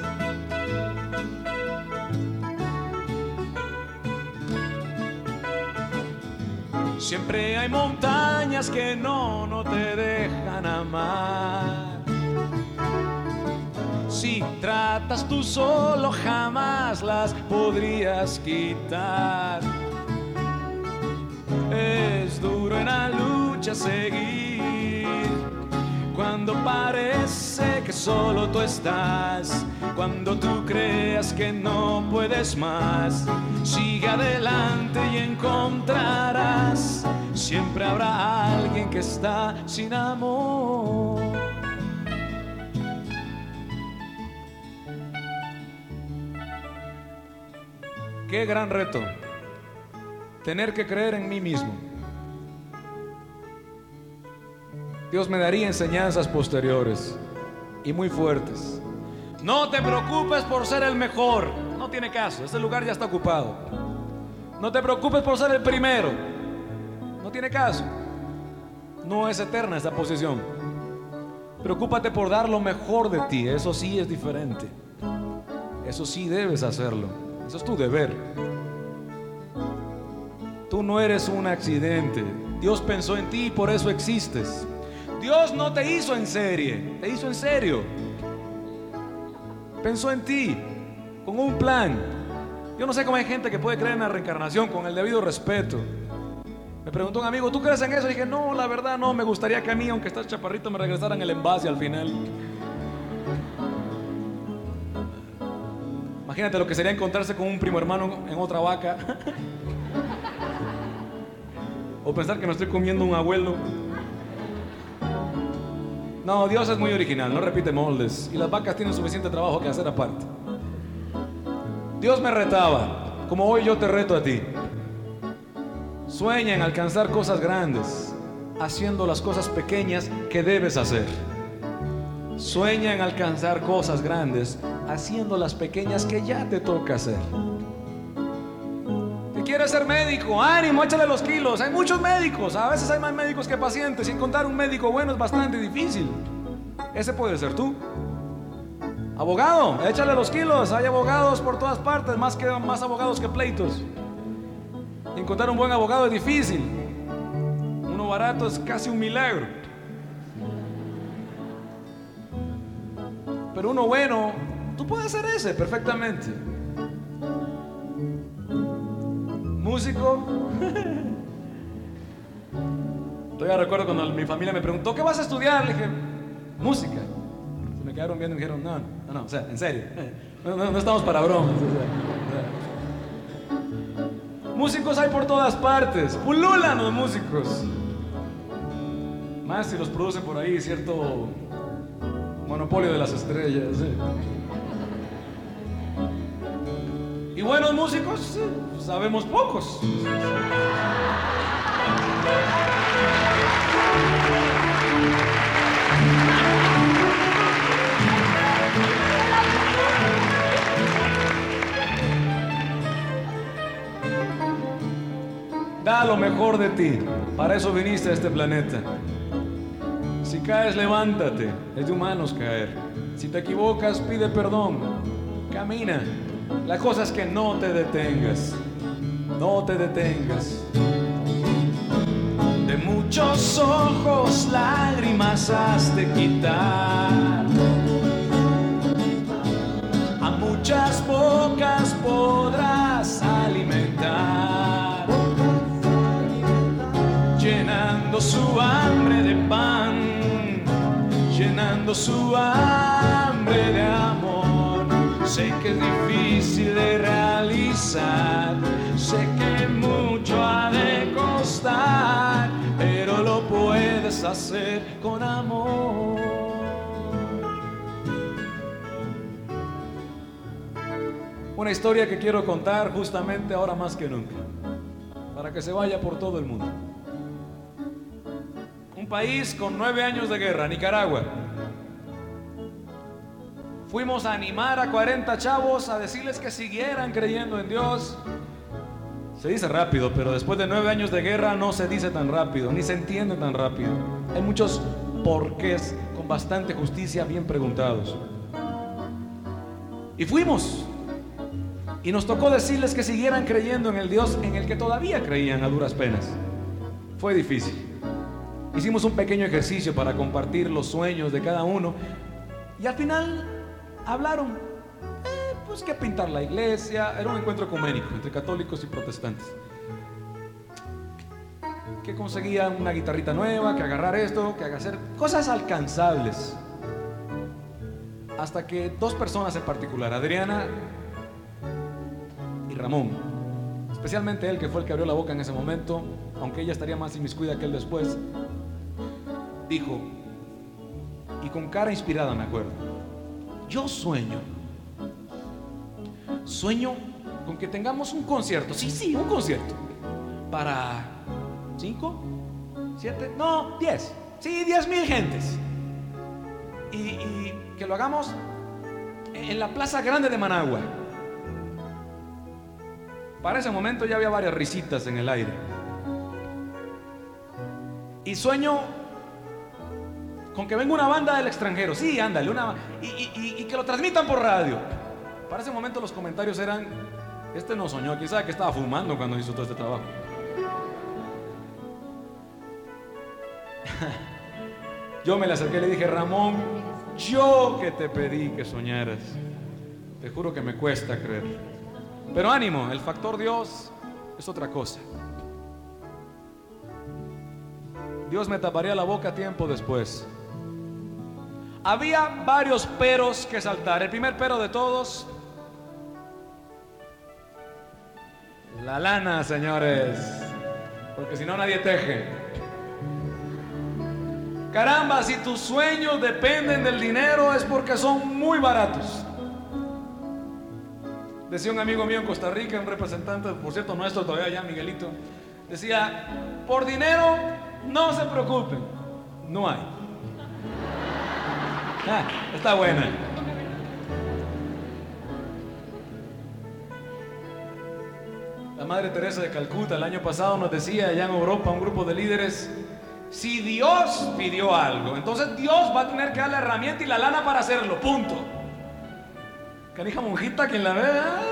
Siempre hay montañas que no te dejan amar. Si tratas tú solo, jamás las podrías quitar. Es duro en la lucha seguir cuando parece que solo tú estás. Cuando tú creas que no puedes más, sigue adelante y encontrarás. Siempre habrá alguien que está sin amor. Qué gran reto, tener que creer en mí mismo. Dios me daría enseñanzas posteriores y muy fuertes. No te preocupes por ser el mejor. No tiene caso, este lugar ya está ocupado. No te preocupes por ser el primero. No tiene caso. No es eterna esta posición. Preocúpate por dar lo mejor de ti. Eso sí es diferente. Eso sí debes hacerlo. Eso es tu deber. Tú no eres un accidente. Dios pensó en ti y por eso existes. Dios no te hizo en serie, te hizo en serio. Pensó en ti, con un plan. Yo no sé cómo hay gente que puede creer en la reencarnación, con el debido respeto. Me preguntó un amigo, ¿tú crees en eso? Y dije, no, la verdad no, me gustaría que a mí, aunque estás chaparrito, me regresaran el envase al final. Imagínate lo que sería encontrarse con un primo hermano en otra vaca. O pensar que me estoy comiendo un abuelo. No, Dios es muy original, no repite moldes. Y las vacas tienen suficiente trabajo que hacer aparte. Dios me retaba, como hoy yo te reto a ti. Sueña en alcanzar cosas grandes, haciendo las cosas pequeñas que debes hacer. Sueña en alcanzar cosas grandes, haciendo las pequeñas que ya te toca hacer. Si quieres ser médico, ánimo, échale los kilos. Hay muchos médicos, a veces hay más médicos que pacientes. Y encontrar un médico bueno es bastante difícil. Ese puede ser tú. Abogado, échale los kilos. Hay abogados por todas partes, más abogados que pleitos. Y encontrar un buen abogado es difícil. Uno barato es casi un milagro. Pero uno bueno, tú puedes ser ese perfectamente. Músico. Todavía recuerdo cuando mi familia me preguntó, ¿qué vas a estudiar? Le dije, música. Se me quedaron viendo y me dijeron, no, o sea, en serio. No estamos para bromas. O sea. Músicos hay por todas partes, pululan los músicos. Más si los producen por ahí cierto monopolio de las estrellas. Y buenos músicos, sabemos pocos. Da lo mejor de ti, para eso viniste a este planeta. Si caes, levántate, es de humanos caer. Si te equivocas, pide perdón, camina. La cosa es que no te detengas, no te detengas. De muchos ojos lágrimas has de quitar, a muchas bocas podrás alimentar, llenando su hambre de pan, llenando su hambre de amor. Sé que es difícil de realizar, sé que mucho ha de costar, pero lo puedes hacer con amor. Una historia que quiero contar justamente ahora más que nunca, para que se vaya por todo el mundo. Un país con 9 años de guerra, Nicaragua. Fuimos a animar a 40 chavos a decirles que siguieran creyendo en Dios. Se dice rápido, pero después de 9 años de guerra no se dice tan rápido, ni se entiende tan rápido. Hay muchos porqués con bastante justicia bien preguntados. Y fuimos. Y nos tocó decirles que siguieran creyendo en el Dios en el que todavía creían a duras penas. Fue difícil. Hicimos un pequeño ejercicio para compartir los sueños de cada uno. Y al final hablaron, pues que pintar la iglesia. Era un encuentro ecuménico entre católicos y protestantes. Que conseguían una guitarrita nueva, que agarrar esto, que hacer cosas alcanzables. Hasta que 2 personas en particular, Adriana y Ramón, especialmente él, que fue el que abrió la boca en ese momento, aunque ella estaría más inmiscuida que él después, dijo, y con cara inspirada me acuerdo: yo sueño con que tengamos un concierto, sí, un concierto, para 5, 7, no, 10, sí, 10,000 gentes, y que lo hagamos en la Plaza Grande de Managua. Para ese momento ya había varias risitas en el aire. Y sueño con que venga una banda del extranjero. Sí, ándale, y que lo transmitan por radio. Para ese momento los comentarios eran: este no soñó, quién sabe que estaba fumando cuando hizo todo este trabajo. Yo me le acerqué y le dije: Ramón, yo que te pedí que soñaras. Te juro que me cuesta creer. Pero ánimo, el factor Dios es otra cosa. Dios me taparía la boca tiempo después. Había varios peros que saltar. El primer pero de todos: la lana, señores. Porque si no, nadie teje. Caramba, si tus sueños dependen del dinero es porque son muy baratos. Decía un amigo mío en Costa Rica, un representante, por cierto, nuestro todavía allá, Miguelito, decía: por dinero no se preocupen, no hay. Está buena. La Madre Teresa de Calcuta el año pasado nos decía allá en Europa, un grupo de líderes: si Dios pidió algo, entonces Dios va a tener que dar la herramienta y la lana para hacerlo, punto. Canija monjita, quien la ve.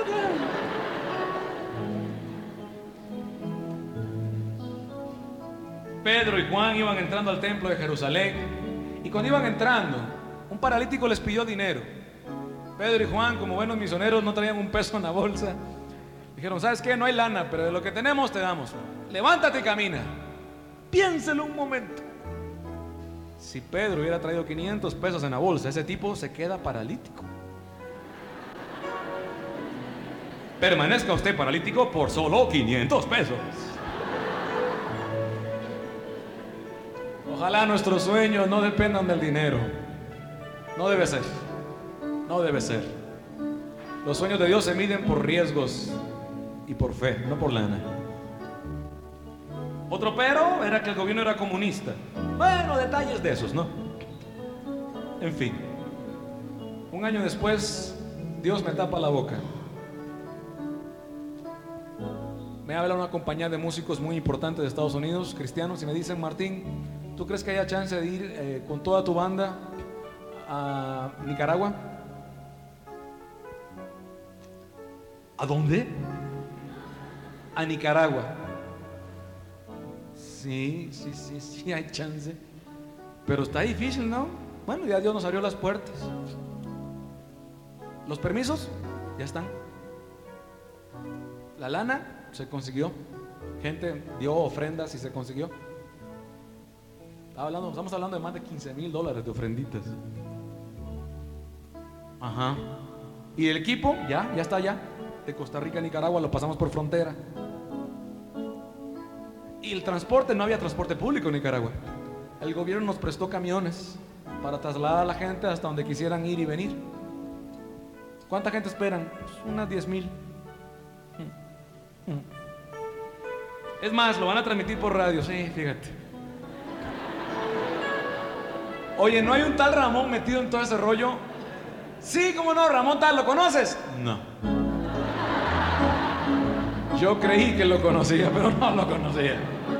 Pedro y Juan iban entrando al templo de Jerusalén, y cuando iban entrando, un paralítico les pidió dinero. Pedro y Juan, como buenos misioneros, no traían un peso en la bolsa. Dijeron: ¿sabes qué? No hay lana, pero de lo que tenemos te damos. Levántate y camina. Piénselo un momento. Si Pedro hubiera traído 500 pesos en la bolsa, ese tipo se queda paralítico. permanezca usted paralítico por solo 500 pesos. Ojalá nuestros sueños no dependan del dinero. No debe ser. No debe ser. Los sueños de Dios se miden por riesgos y por fe, no por lana. Otro pero era que el gobierno era comunista. Bueno, detalles de esos, ¿no? En fin. Un año después, Dios me tapa la boca. Me habla una compañía de músicos muy importante de Estados Unidos, cristianos, y me dicen: Martín, ¿tú crees que haya chance de ir con toda tu banda a Nicaragua? ¿A dónde? A Nicaragua. Sí, hay chance. Pero está difícil, ¿no? Bueno, ya Dios nos abrió las puertas. Los permisos ya están. La lana se consiguió. Gente dio ofrendas y se consiguió. Estamos hablando de más de $15,000 de ofrenditas. Ajá. Y el equipo ya está allá. De Costa Rica a Nicaragua lo pasamos por frontera. Y el transporte, no había transporte público en Nicaragua. El gobierno nos prestó camiones para trasladar a la gente hasta donde quisieran ir y venir. ¿Cuánta gente esperan? Pues unas 10,000. Es más, lo van a transmitir por radio, sí, fíjate. Oye, ¿no hay un tal Ramón metido en todo ese rollo? Sí, ¿cómo no? Ramón tal, ¿lo conoces? No. Yo creí que lo conocía, pero no lo conocía.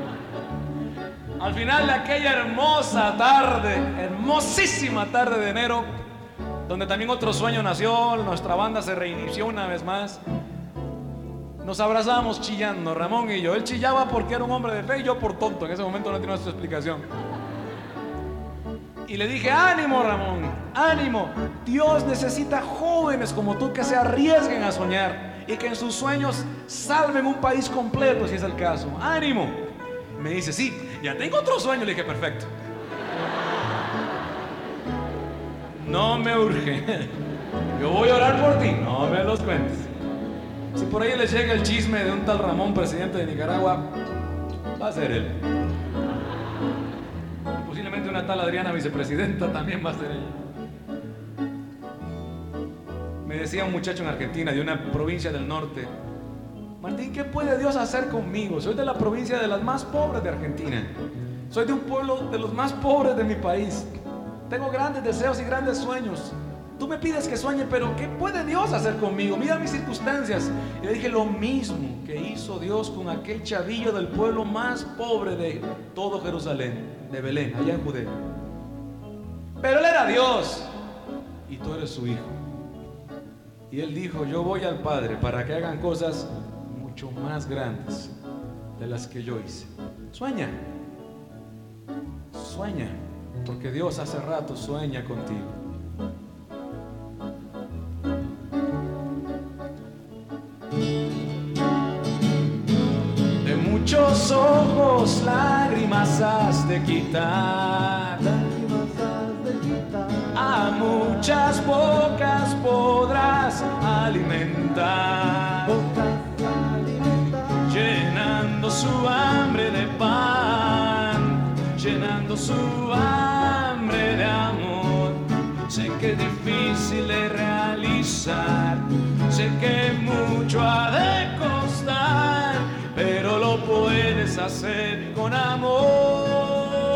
Al final de aquella hermosa tarde, hermosísima tarde de enero, donde también otro sueño nació, nuestra banda se reinició una vez más. Nos abrazamos chillando, Ramón y yo. Él chillaba porque era un hombre de fe y yo por tonto. En ese momento no tiene nuestra explicación. Y le dije: ánimo, Ramón, ánimo. Dios necesita jóvenes como tú que se arriesguen a soñar y que en sus sueños salven un país completo, si es el caso. ¡Ánimo! Me dice: sí, ya tengo otro sueño. Le dije: perfecto. No me urge. Yo voy a orar por ti. No me los cuentes. Si por ahí les llega el chisme de un tal Ramón, presidente de Nicaragua, va a ser él. Y posiblemente una tal Adriana, vicepresidenta, también va a ser ella. Me decía un muchacho en Argentina, de una provincia del norte: Martín, ¿qué puede Dios hacer conmigo? Soy de la provincia de las más pobres de Argentina. Soy de un pueblo de los más pobres de mi país. Tengo grandes deseos y grandes sueños. Tú me pides que sueñe, pero ¿qué puede Dios hacer conmigo? Mira mis circunstancias. Y le dije: lo mismo que hizo Dios con aquel chavillo del pueblo más pobre de todo Jerusalén, de Belén, allá en Judea. Pero él era Dios y tú eres su hijo. Y él dijo: yo voy al Padre para que hagan cosas mucho más grandes de las que yo hice. Sueña, sueña, porque Dios hace rato sueña contigo. De muchos ojos lágrimas has de quitar, a muchas bocas podrás alimentar, llenando su hambre de pan, llenando su hambre de amor. Sé que es difícil de realizar, sé que mucho ha de costar, pero lo puedes hacer con amor.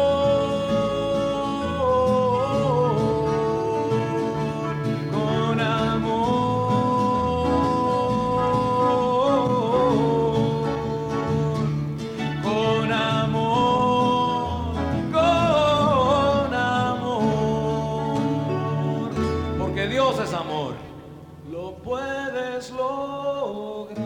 Puedes lograr.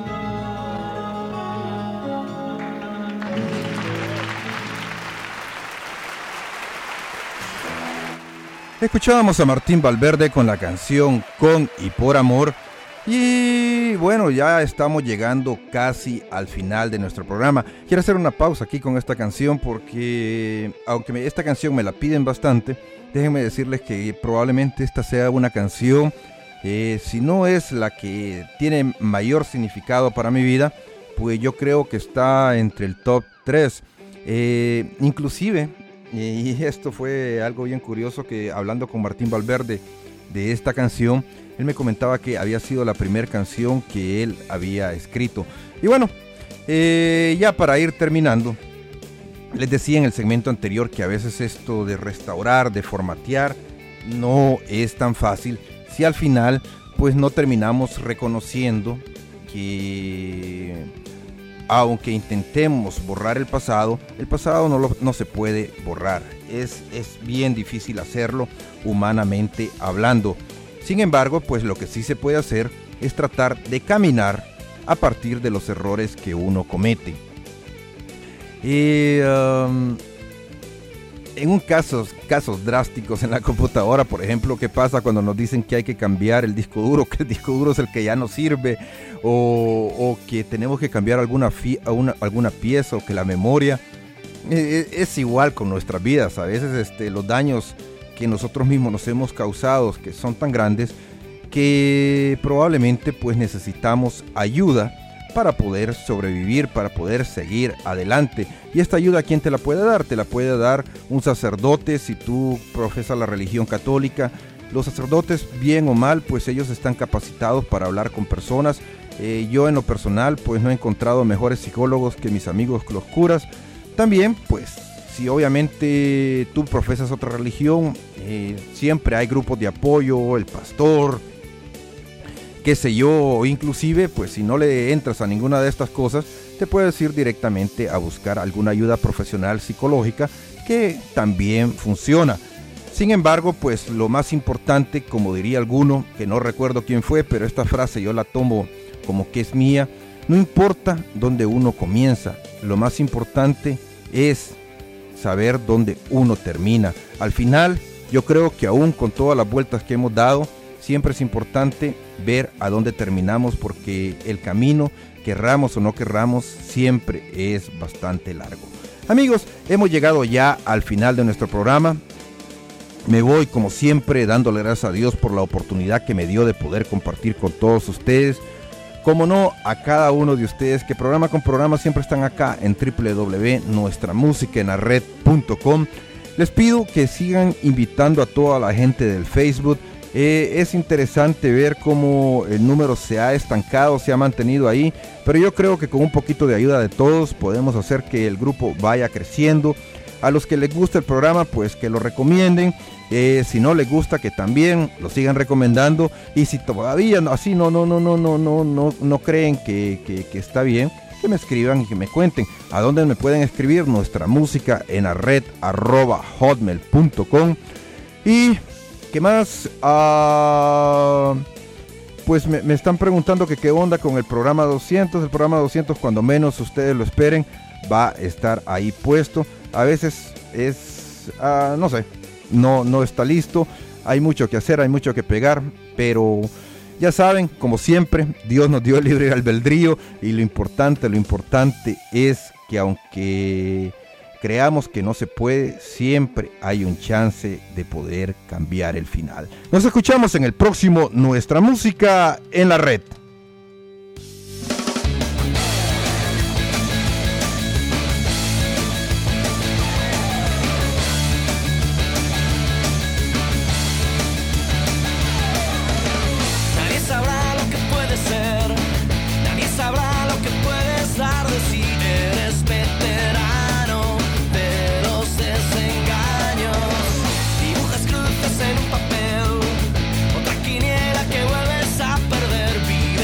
Escuchábamos a Martín Valverde con la canción Con y por Amor. Y bueno, ya estamos llegando casi al final de nuestro programa. Quiero hacer una pausa aquí con esta canción porque, aunque esta canción me la piden bastante, déjenme decirles que probablemente esta sea una canción si no es la que tiene mayor significado para mi vida, pues yo creo que está entre el top 3. Inclusive, y esto fue algo bien curioso, que hablando con Martín Valverde de esta canción, él me comentaba que había sido la primera canción que él había escrito. Y bueno, ya para ir terminando, les decía en el segmento anterior que a veces esto de restaurar, de formatear, no es tan fácil si al final pues no terminamos reconociendo que aunque intentemos borrar el pasado no se puede borrar. Es bien difícil hacerlo humanamente hablando. Sin embargo, pues lo que sí se puede hacer es tratar de caminar a partir de los errores que uno comete. En un casos drásticos en la computadora, por ejemplo, ¿qué pasa cuando nos dicen que hay que cambiar el disco duro? Que el disco duro es el que ya no sirve, o que tenemos que cambiar alguna pieza, o que la memoria. Es igual con nuestras vidas. A veces los daños que nosotros mismos nos hemos causado, que son tan grandes, que probablemente pues necesitamos ayuda para poder sobrevivir, para poder seguir adelante. Y esta ayuda, ¿quién te la puede dar? Te la puede dar un sacerdote si tú profesas la religión católica. Los sacerdotes, bien o mal, pues ellos están capacitados para hablar con personas. Yo en lo personal, pues no he encontrado mejores psicólogos que mis amigos los curas. También, pues, si obviamente tú profesas otra religión, siempre hay grupos de apoyo, el pastor, qué sé yo, o inclusive, pues si no le entras a ninguna de estas cosas, te puedes ir directamente a buscar alguna ayuda profesional psicológica, que también funciona. Sin embargo, pues lo más importante, como diría alguno, que no recuerdo quién fue, pero esta frase yo la tomo como que es mía: no importa dónde uno comienza, lo más importante es saber dónde uno termina. Al final, yo creo que aún con todas las vueltas que hemos dado, siempre es importante ver a dónde terminamos, porque el camino, querramos o no querramos, siempre es bastante largo. Amigos, hemos llegado ya al final de nuestro programa. Me voy, como siempre, dándole gracias a Dios por la oportunidad que me dio de poder compartir con todos ustedes. Como no, a cada uno de ustedes que programa con programa siempre están acá en www.nuestramusicaenlared.com. Les pido que sigan invitando a toda la gente del Facebook. Es interesante ver cómo el número se ha estancado, se ha mantenido ahí, pero yo creo que con un poquito de ayuda de todos podemos hacer que el grupo vaya creciendo. A los que les gusta el programa, pues que lo recomienden. Si no les gusta, que también lo sigan recomendando. Y si todavía así no creen que está bien, que me escriban y que me cuenten. ¿A dónde me pueden escribir? Nuestra música en la red @hotmail.com. Y ¿qué más? Pues me están preguntando que qué onda con el programa 200. El programa 200, cuando menos ustedes lo esperen, va a estar ahí puesto. A veces es, no sé, no está listo. Hay mucho que hacer, hay mucho que pegar, pero ya saben, como siempre, Dios nos dio el libre albedrío, y lo importante es que aunque creamos que no se puede, siempre hay un chance de poder cambiar el final. Nos escuchamos en el próximo Nuestra Música en la Red. Nadie sabrá lo que puede ser, nadie sabrá lo que puedes dar de si eres veterano de los desengaños. Dibujas cruces en un papel, otra quiniela que vuelves a perder.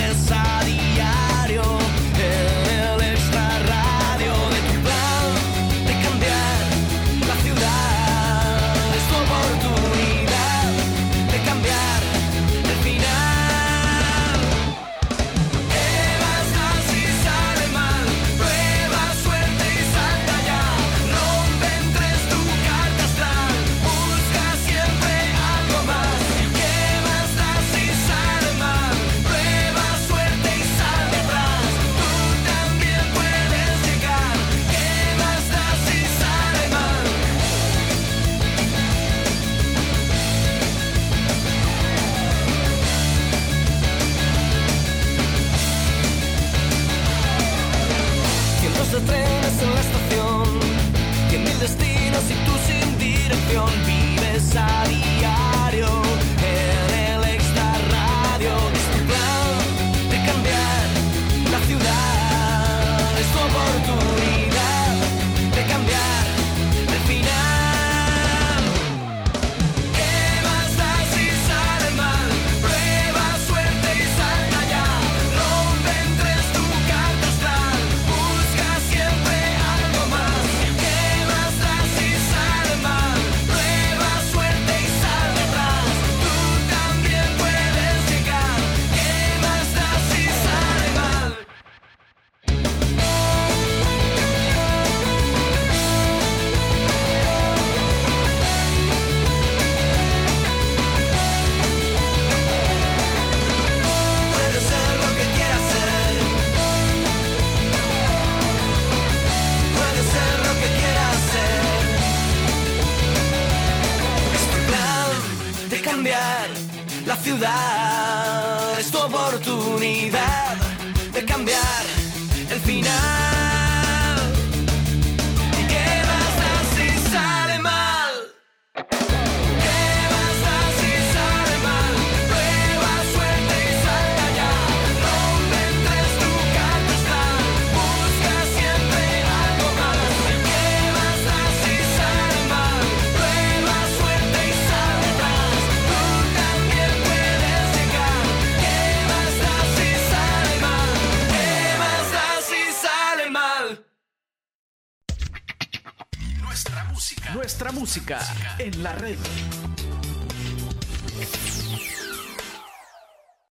La ciudad es tu oportunidad de cambiar el final. ¿Y qué más da si sale mal? ¿Qué más da si sale mal? Prueba suerte y salta ya. Donde entres tu carta está. Busca siempre algo más. ¿Qué más da si sale mal? Prueba suerte y sale atrás. Tú también puedes llegar. ¿Qué más da si sale mal? ¿Qué más da si sale mal? Nuestra música en la red.